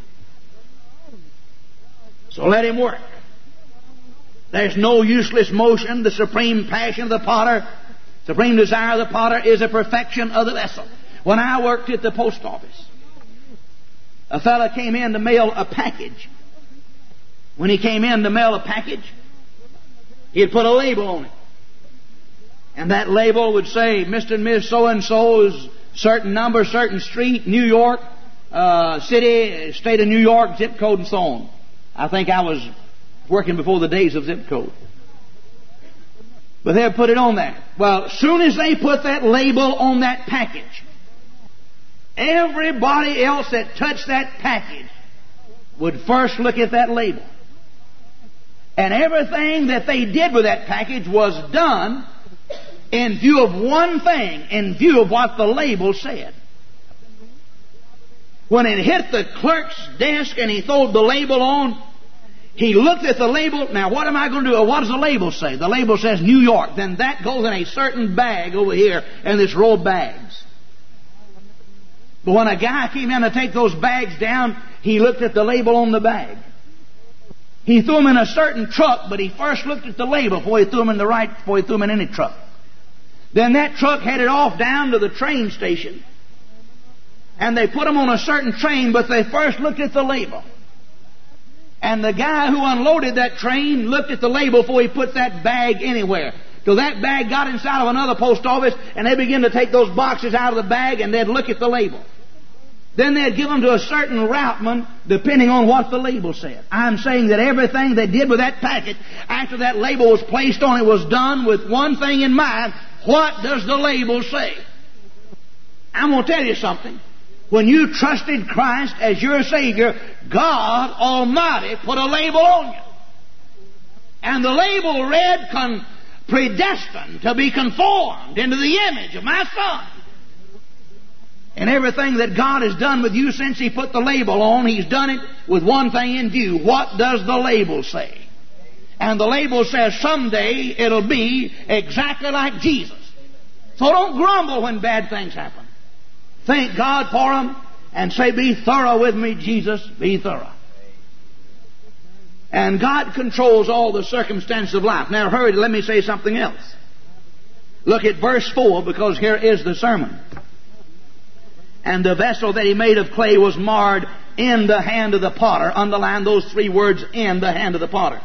So let Him work. There's no useless motion. The supreme passion of the potter, supreme desire of the potter, is the perfection of the vessel. When I worked at the post office, a fellow came in to mail a package. When he came in to mail a package, he had put a label on it. And that label would say, Mr. and Ms. So-and-so's certain number, certain street, New York, city, state of New York, zip code, and so on. I think I was working before the days of zip code. But they put it on there. Well, as soon as they put that label on that package, everybody else that touched that package would first look at that label. And everything that they did with that package was done in view of one thing, in view of what the label said. When it hit the clerk's desk and he throwed the label on, He looked at the label. Now, what am I going to do? What does the label say? The label says New York. Then that goes in a certain bag over here in this row of bags. But when a guy came in to take those bags down, he looked at the label on the bag. He threw them in a certain truck, but he first looked at the label before he threw them in any truck. Then that truck headed off down to the train station. And they put them on a certain train, but they first looked at the label. And the guy who unloaded that train looked at the label before he put that bag anywhere. So that bag got inside of another post office, and they began to take those boxes out of the bag, and they'd look at the label. Then they'd give them to a certain routeman, depending on what the label said. I'm saying that everything they did with that packet, after that label was placed on it, was done with one thing in mind. What does the label say? I'm going to tell you something. When you trusted Christ as your Savior, God Almighty put a label on you. And the label read, predestined to be conformed into the image of my Son. And everything that God has done with you since He put the label on, He's done it with one thing in view. What does the label say? And the label says someday it'll be exactly like Jesus. So don't grumble when bad things happen. Thank God for them and say, be thorough with me, Jesus, be thorough. And God controls all the circumstances of life. Now hurry, let me say something else. Look at verse 4, because here is the sermon. And the vessel that He made of clay was marred in the hand of the potter. Underline those three words, in the hand of the potter.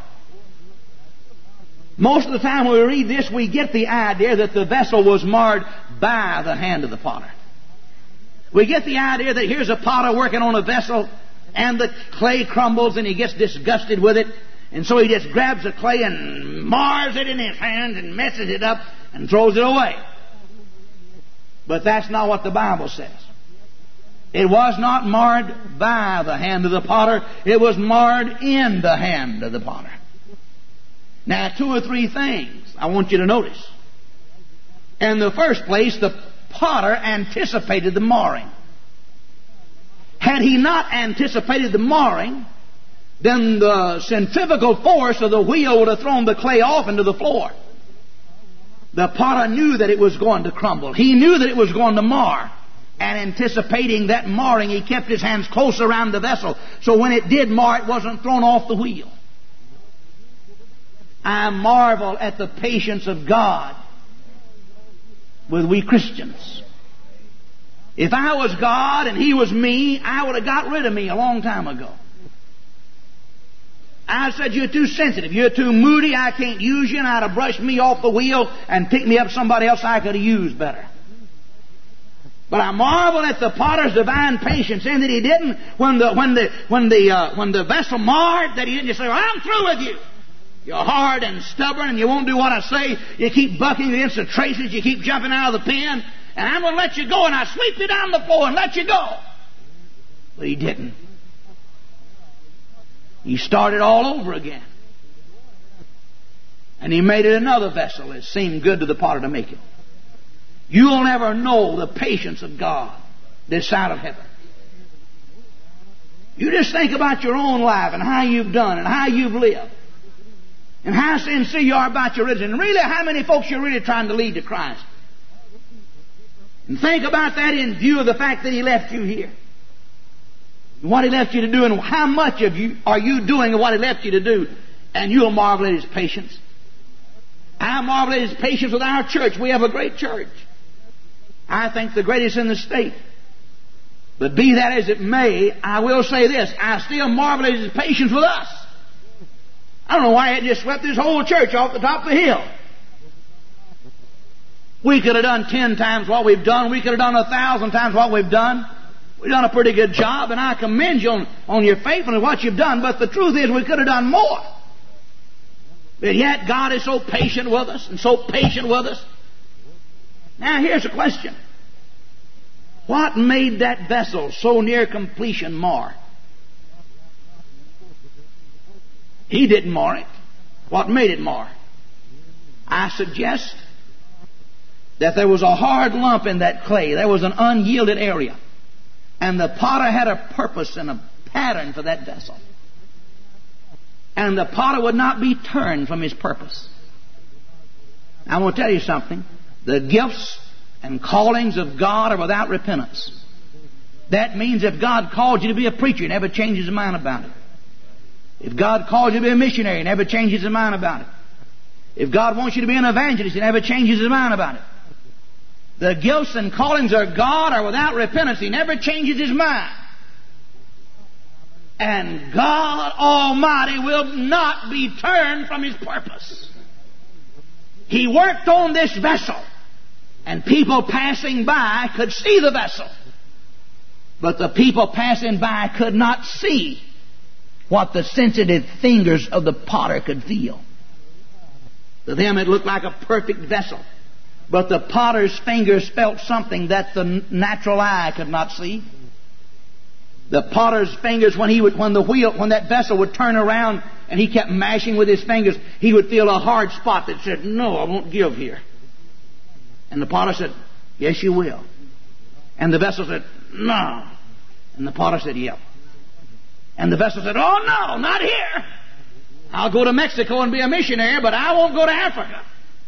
Most of the time when we read this, we get the idea that the vessel was marred by the hand of the potter. We get the idea that here's a potter working on a vessel, and the clay crumbles, and he gets disgusted with it, and so he just grabs the clay and mars it in his hand and messes it up and throws it away. But that's not what the Bible says. It was not marred by the hand of the potter. It was marred in the hand of the potter. Now, two or three things I want you to notice. In the first place, the potter anticipated the marring. Had he not anticipated the marring, then the centrifugal force of the wheel would have thrown the clay off into the floor. The potter knew that it was going to crumble. He knew that it was going to mar. And anticipating that marring, he kept his hands close around the vessel. So when it did mar, it wasn't thrown off the wheel. I marvel at the patience of God with we Christians. If I was God and He was me, I would have got rid of me a long time ago. I said, you're too sensitive, you're too moody, I can't use you, and I'd have brushed me off the wheel and picked me up somebody else I could have used better. But I marvel at the potter's divine patience in that he didn't, when the vessel marred, that he didn't just say, well, I'm through with you. You're hard and stubborn and you won't do what I say. You keep bucking against the traces. You keep jumping out of the pen. And I'm going to let you go, and I sweep you down the floor and let you go. But he didn't. He started all over again. And he made it another vessel. It seemed good to the potter to make it. You'll never know the patience of God this side of heaven. You just think about your own life and how you've done and how you've lived. And how sincere you are about your religion. And really, how many folks you're really trying to lead to Christ. And think about that in view of the fact that He left you here. And what He left you to do, and how much of you are you doing of what He left you to do. And you'll marvel at His patience. I marvel at His patience with our church. We have a great church. I think the greatest in the state. But be that as it may, I will say this. I still marvel at His patience with us. I don't know why He just swept this whole church off the top of the hill. We could have done 10 times what we've done. We could have done 1,000 times what we've done. We've done a pretty good job, and I commend you on your faithfulness and what you've done. But the truth is, we could have done more. But yet, God is so patient with us and so patient with us. Now, here's a question. What made that vessel so near completion mar? He didn't mar it. What made it mar? I suggest that there was a hard lump in that clay. There was an unyielded area. And the potter had a purpose and a pattern for that vessel. and the potter would not be turned from his purpose. I want to tell you something. The gifts and callings of God are without repentance. That means if God called you to be a preacher, He never changes His mind about it. If God called you to be a missionary, He never changes His mind about it. If God wants you to be an evangelist, He never changes His mind about it. The gifts and callings of God are without repentance. He never changes His mind. And God Almighty will not be turned from His purpose. He worked on this vessel, and people passing by could see the vessel. But the people passing by could not see what the sensitive fingers of the potter could feel. To them it looked like a perfect vessel. But the potter's fingers felt something that the natural eye could not see. The potter's fingers, when that vessel would turn around and he kept mashing with his fingers, he would feel a hard spot that said, "No, I won't give here." And the potter said, "Yes, you will." And the vessel said, "No." And the potter said, "Yep." And the vessel said, "Oh, no, not here. I'll go to Mexico and be a missionary, but I won't go to Africa.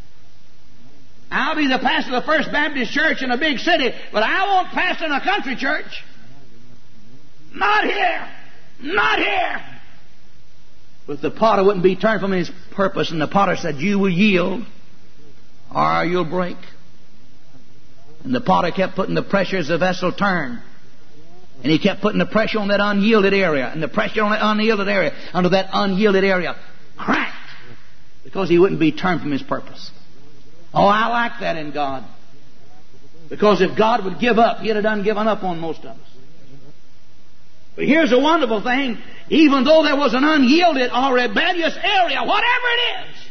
I'll be the pastor of the First Baptist Church in a big city, but I won't pastor in a country church. Not here. Not here." But the potter wouldn't be turned from his purpose, and the potter said, "You will yield or you'll break." And the potter kept putting the pressure as the vessel turned. And he kept putting the pressure on that unyielded area, and the pressure on that unyielded area, until that unyielded area cracked, because he wouldn't be turned from his purpose. Oh, I like that in God. Because if God would give up, He'd have done given up on most of us. But here's a wonderful thing. Even though there was an unyielded or rebellious area, whatever it is,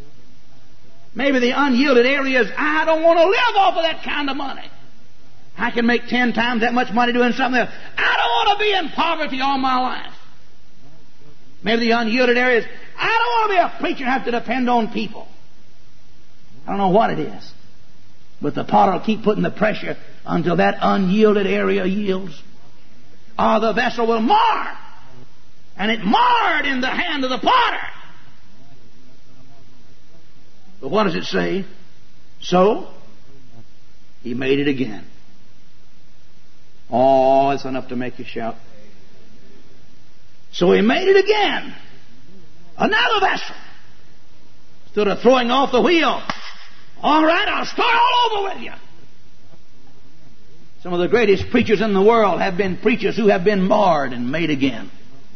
maybe the unyielded area is, I don't want to live off of that kind of money. I can make 10 times that much money doing something else. I don't want to be in poverty all my life. Maybe the unyielded area is, I don't want to be a preacher and have to depend on people. I don't know what it is. But the potter will keep putting the pressure until that unyielded area yields. Or the vessel will mar. And it marred in the hand of the potter. But what does it say? So, he made it again. Oh, it's enough to make you shout. So he made it again. Another vessel. Instead of throwing off the wheel, all right, I'll start all over with you. Some of the greatest preachers in the world have been preachers who have been marred and made again.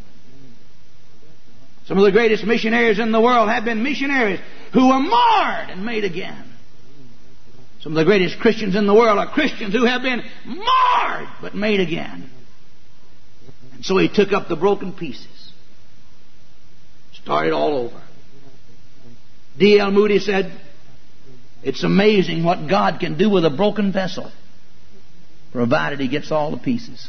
Some of the greatest missionaries in the world have been missionaries who were marred and made again. Some of the greatest Christians in the world are Christians who have been marred but made again. And so he took up the broken pieces, started all over. D.L. Moody said, it's amazing what God can do with a broken vessel, provided He gets all the pieces.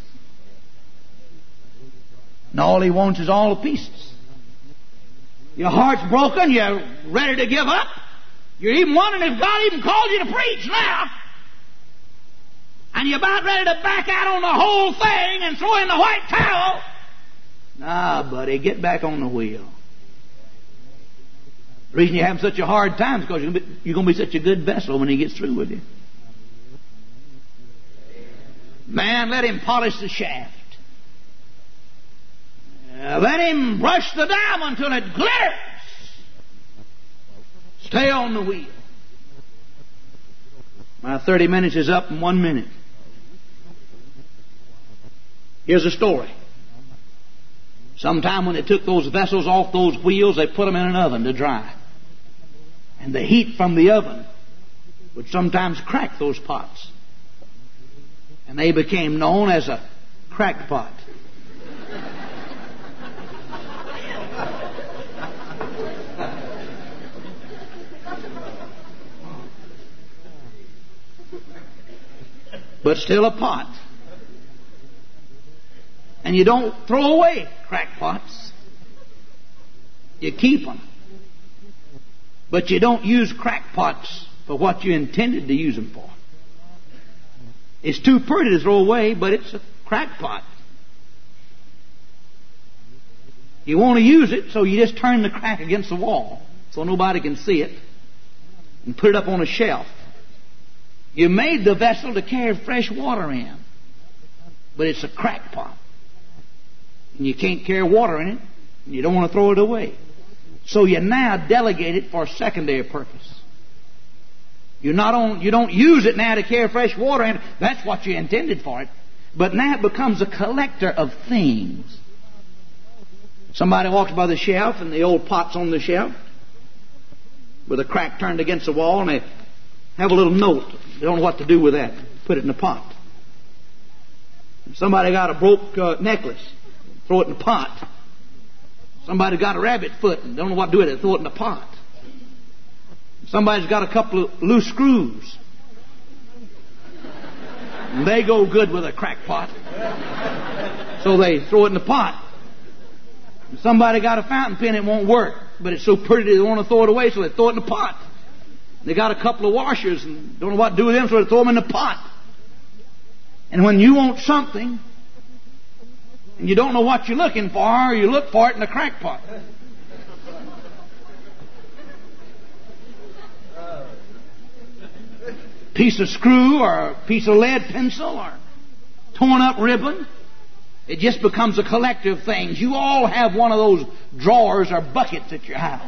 And all He wants is all the pieces. Your heart's broken, you're ready to give up. You're even wondering if God even called you to preach now. And you're about ready to back out on the whole thing and throw in the white towel. Nah, buddy, get back on the wheel. The reason you're having such a hard time is because you're going to be such a good vessel when He gets through with you. Man, let Him polish the shaft. Let Him brush the diamond till it glitters. Stay on the wheel. My 30 minutes is up in 1 minute. Here's a story. Sometime when they took those vessels off those wheels, they put them in an oven to dry. And the heat from the oven would sometimes crack those pots. And they became known as a cracked pot. But still a pot. And you don't throw away cracked pots. You keep them. But you don't use cracked pots for what you intended to use them for. It's too pretty to throw away, but it's a cracked pot. You want to use it, so you just turn the crack against the wall so nobody can see it and put it up on a shelf. You made the vessel to carry fresh water in, but it's a crack pot. And you can't carry water in it, and you don't want to throw it away. So you now delegate it for a secondary purpose. You don't use it now to carry fresh water in. That's what you intended for it. But now it becomes a collector of things. Somebody walks by the shelf and the old pot's on the shelf with a crack turned against the wall, and they have a little note. They don't know what to do with that. Put it in the pot. Somebody got a broke necklace. Throw it in the pot. Somebody got a rabbit foot and don't know what to do with it. Throw it in the pot. Somebody's got a couple of loose screws. And they go good with a crack pot. So they throw it in the pot. And somebody got a fountain pen, it won't work. But it's so pretty they want to throw it away, so they throw it in the pot. They got a couple of washers and don't know what to do with them, so they throw them in the pot. And when you want something, and you don't know what you're looking for, you look for it in the crack pot. Piece of screw or a piece of lead pencil or torn up ribbon. It just becomes a collector of things. You all have one of those drawers or buckets at your house.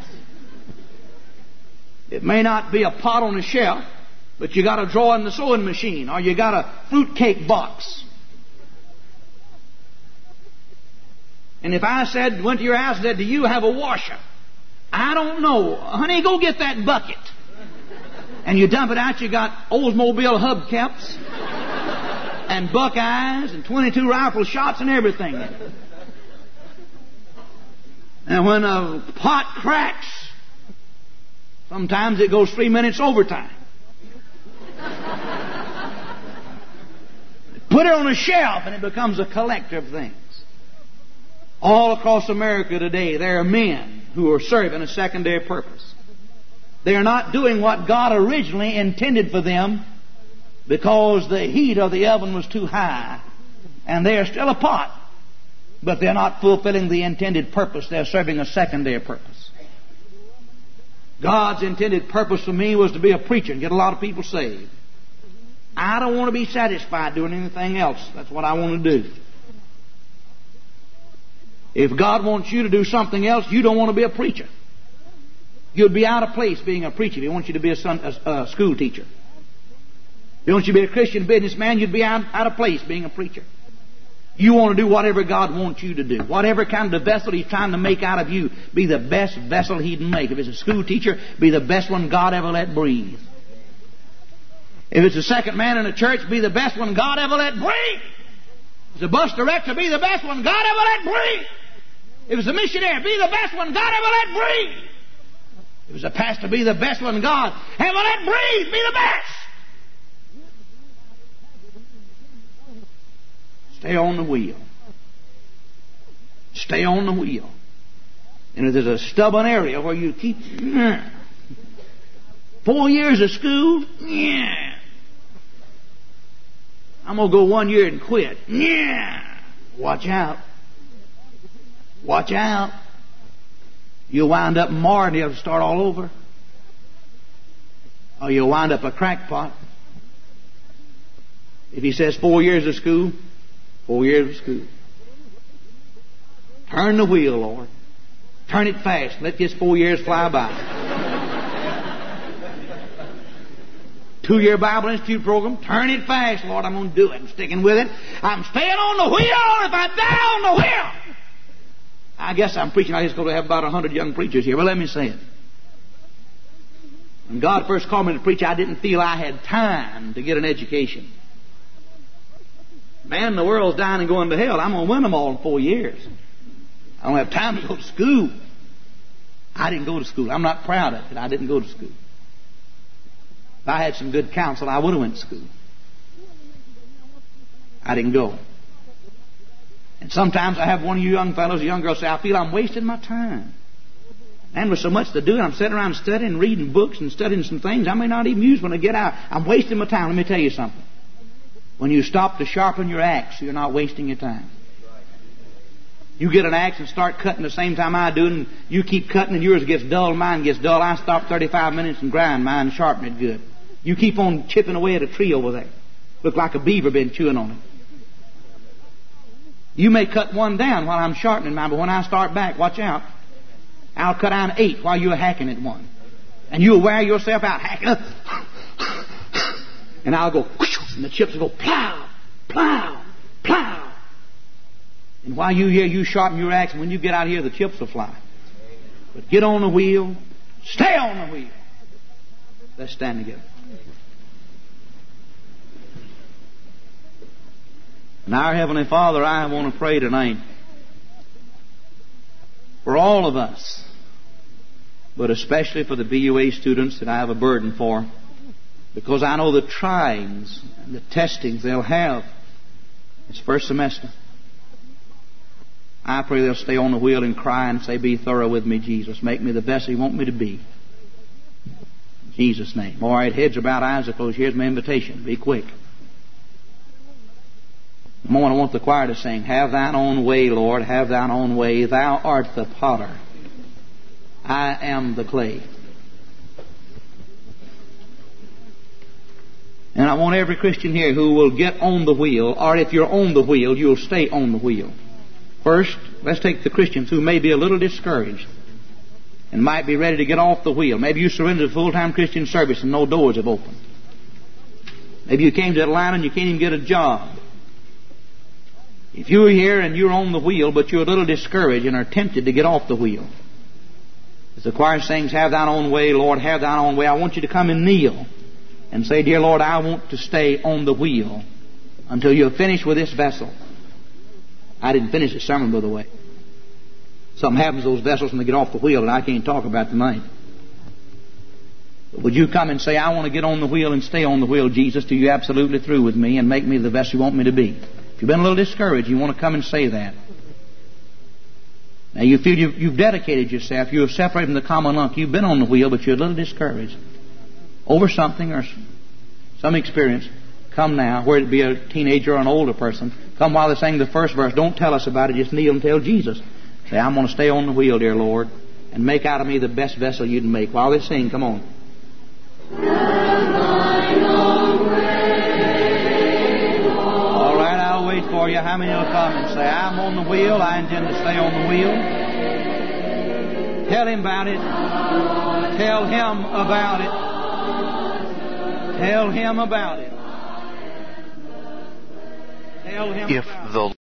It may not be a pot on a shelf, but you got a drawer in the sewing machine, or you got a fruitcake box. And if I went to your house and said, do you have a washer? I don't know. Honey, go get that bucket. And you dump it out, you got Oldsmobile hubcaps and Buckeyes and 22 rifle shots and everything. And when a pot cracks, sometimes it goes 3 minutes overtime. Put it on a shelf and it becomes a collector of things. All across America today, there are men who are serving a secondary purpose. They are not doing what God originally intended for them because the heat of the oven was too high. And they are still a pot, but they're not fulfilling the intended purpose. They're serving a secondary purpose. God's intended purpose for me was to be a preacher and get a lot of people saved. I don't want to be satisfied doing anything else. That's what I want to do. If God wants you to do something else, you don't want to be a preacher. You'd be out of place being a preacher if He wants you to be a school teacher. If He wants you to be a Christian businessman, you'd be out of place being a preacher. You want to do whatever God wants you to do. Whatever kind of vessel He's trying to make out of you, be the best vessel He can make. If it's a school teacher, be the best one God ever let breathe. If it's a second man in a church, be the best one God ever let breathe. If it's a bus director, be the best one God ever let breathe. If it's a missionary, be the best one God ever let breathe. If it's a pastor, be the best one God ever let breathe. Be the best. Stay on the wheel. Stay on the wheel. And if there's a stubborn area where you keep 4 years of school, I'm going to go 1 year and quit. Watch out. Watch out. You'll wind up marred and you have to start all over. Or you'll wind up a crackpot. If He says 4 years of school, 4 years of school. Turn the wheel, Lord. Turn it fast. Let this 4 years fly by. 2-year Bible Institute program. Turn it fast, Lord. I'm going to do it. I'm sticking with it. I'm staying on the wheel if I die on the wheel. I guess I'm preaching. I just going to have about 100 young preachers here. Well, let me say it. When God first called me to preach, I didn't feel I had time to get an education. Man, the world's dying and going to hell. I'm going to win them all in 4 years. I don't have time to go to school. I didn't go to school. I'm not proud of it. I didn't go to school. If I had some good counsel, I would have went to school. I didn't go. And sometimes I have one of you young fellows, a young girl, say, I feel I'm wasting my time. Man, with so much to do, I'm sitting around studying, reading books and studying some things I may not even use when I get out. I'm wasting my time. Let me tell you something. When you stop to sharpen your axe, you're not wasting your time. You get an axe and start cutting the same time I do, and you keep cutting and yours gets dull, mine gets dull. I stop 35 minutes and grind mine and sharpen it good. You keep on chipping away at a tree over there. Look like a beaver been chewing on it. You may cut one down while I'm sharpening mine, but when I start back, watch out. I'll cut down 8 while you're hacking at one. And you'll wear yourself out hacking. And I'll go, and the chips will go plow, plow, plow. And while you here, you sharpen your axe, and when you get out here, the chips will fly. But get on the wheel. Stay on the wheel. Let's stand together. And our Heavenly Father, I want to pray tonight for all of us, but especially for the BUA students that I have a burden for, because I know the tryings and the testings they'll have this first semester. I pray they'll stay on the wheel and cry and say, be thorough with me, Jesus. Make me the best you want me to be. In Jesus' name. All right, heads are bowed, eyes are closed. Here's my invitation. Be quick. The moment I want the choir to sing, have thine own way, Lord, have thine own way. Thou art the potter. I am the clay. And I want every Christian here who will get on the wheel, or if you're on the wheel, you'll stay on the wheel. First, let's take the Christians who may be a little discouraged and might be ready to get off the wheel. Maybe you surrendered to full-time Christian service and no doors have opened. Maybe you came to Atlanta and you can't even get a job. If you're here and you're on the wheel, but you're a little discouraged and are tempted to get off the wheel, as the choir sings, have thine own way, Lord, have thine own way, I want you to come and kneel and say, dear Lord, I want to stay on the wheel until you're finished with this vessel. I didn't finish the sermon, by the way. Something happens to those vessels when they get off the wheel that I can't talk about tonight. But would you come and say, I want to get on the wheel and stay on the wheel, Jesus, till you're absolutely through with me and make me the vessel you want me to be? If you've been a little discouraged, you want to come and say that. Now you feel you've dedicated yourself, you're separated from the common lump. You've been on the wheel, but you're a little discouraged over something or some experience. Come now, whether it be a teenager or an older person. Come while they sing the first verse. Don't tell us about it. Just kneel and tell Jesus. Say, I'm going to stay on the wheel, dear Lord, and make out of me the best vessel you can make. While they sing, come on. All right, I'll wait for you. How many will come and say, I'm on the wheel. I intend to stay on the wheel. Tell him about it. Tell him about it. Tell him about it. Tell him about it.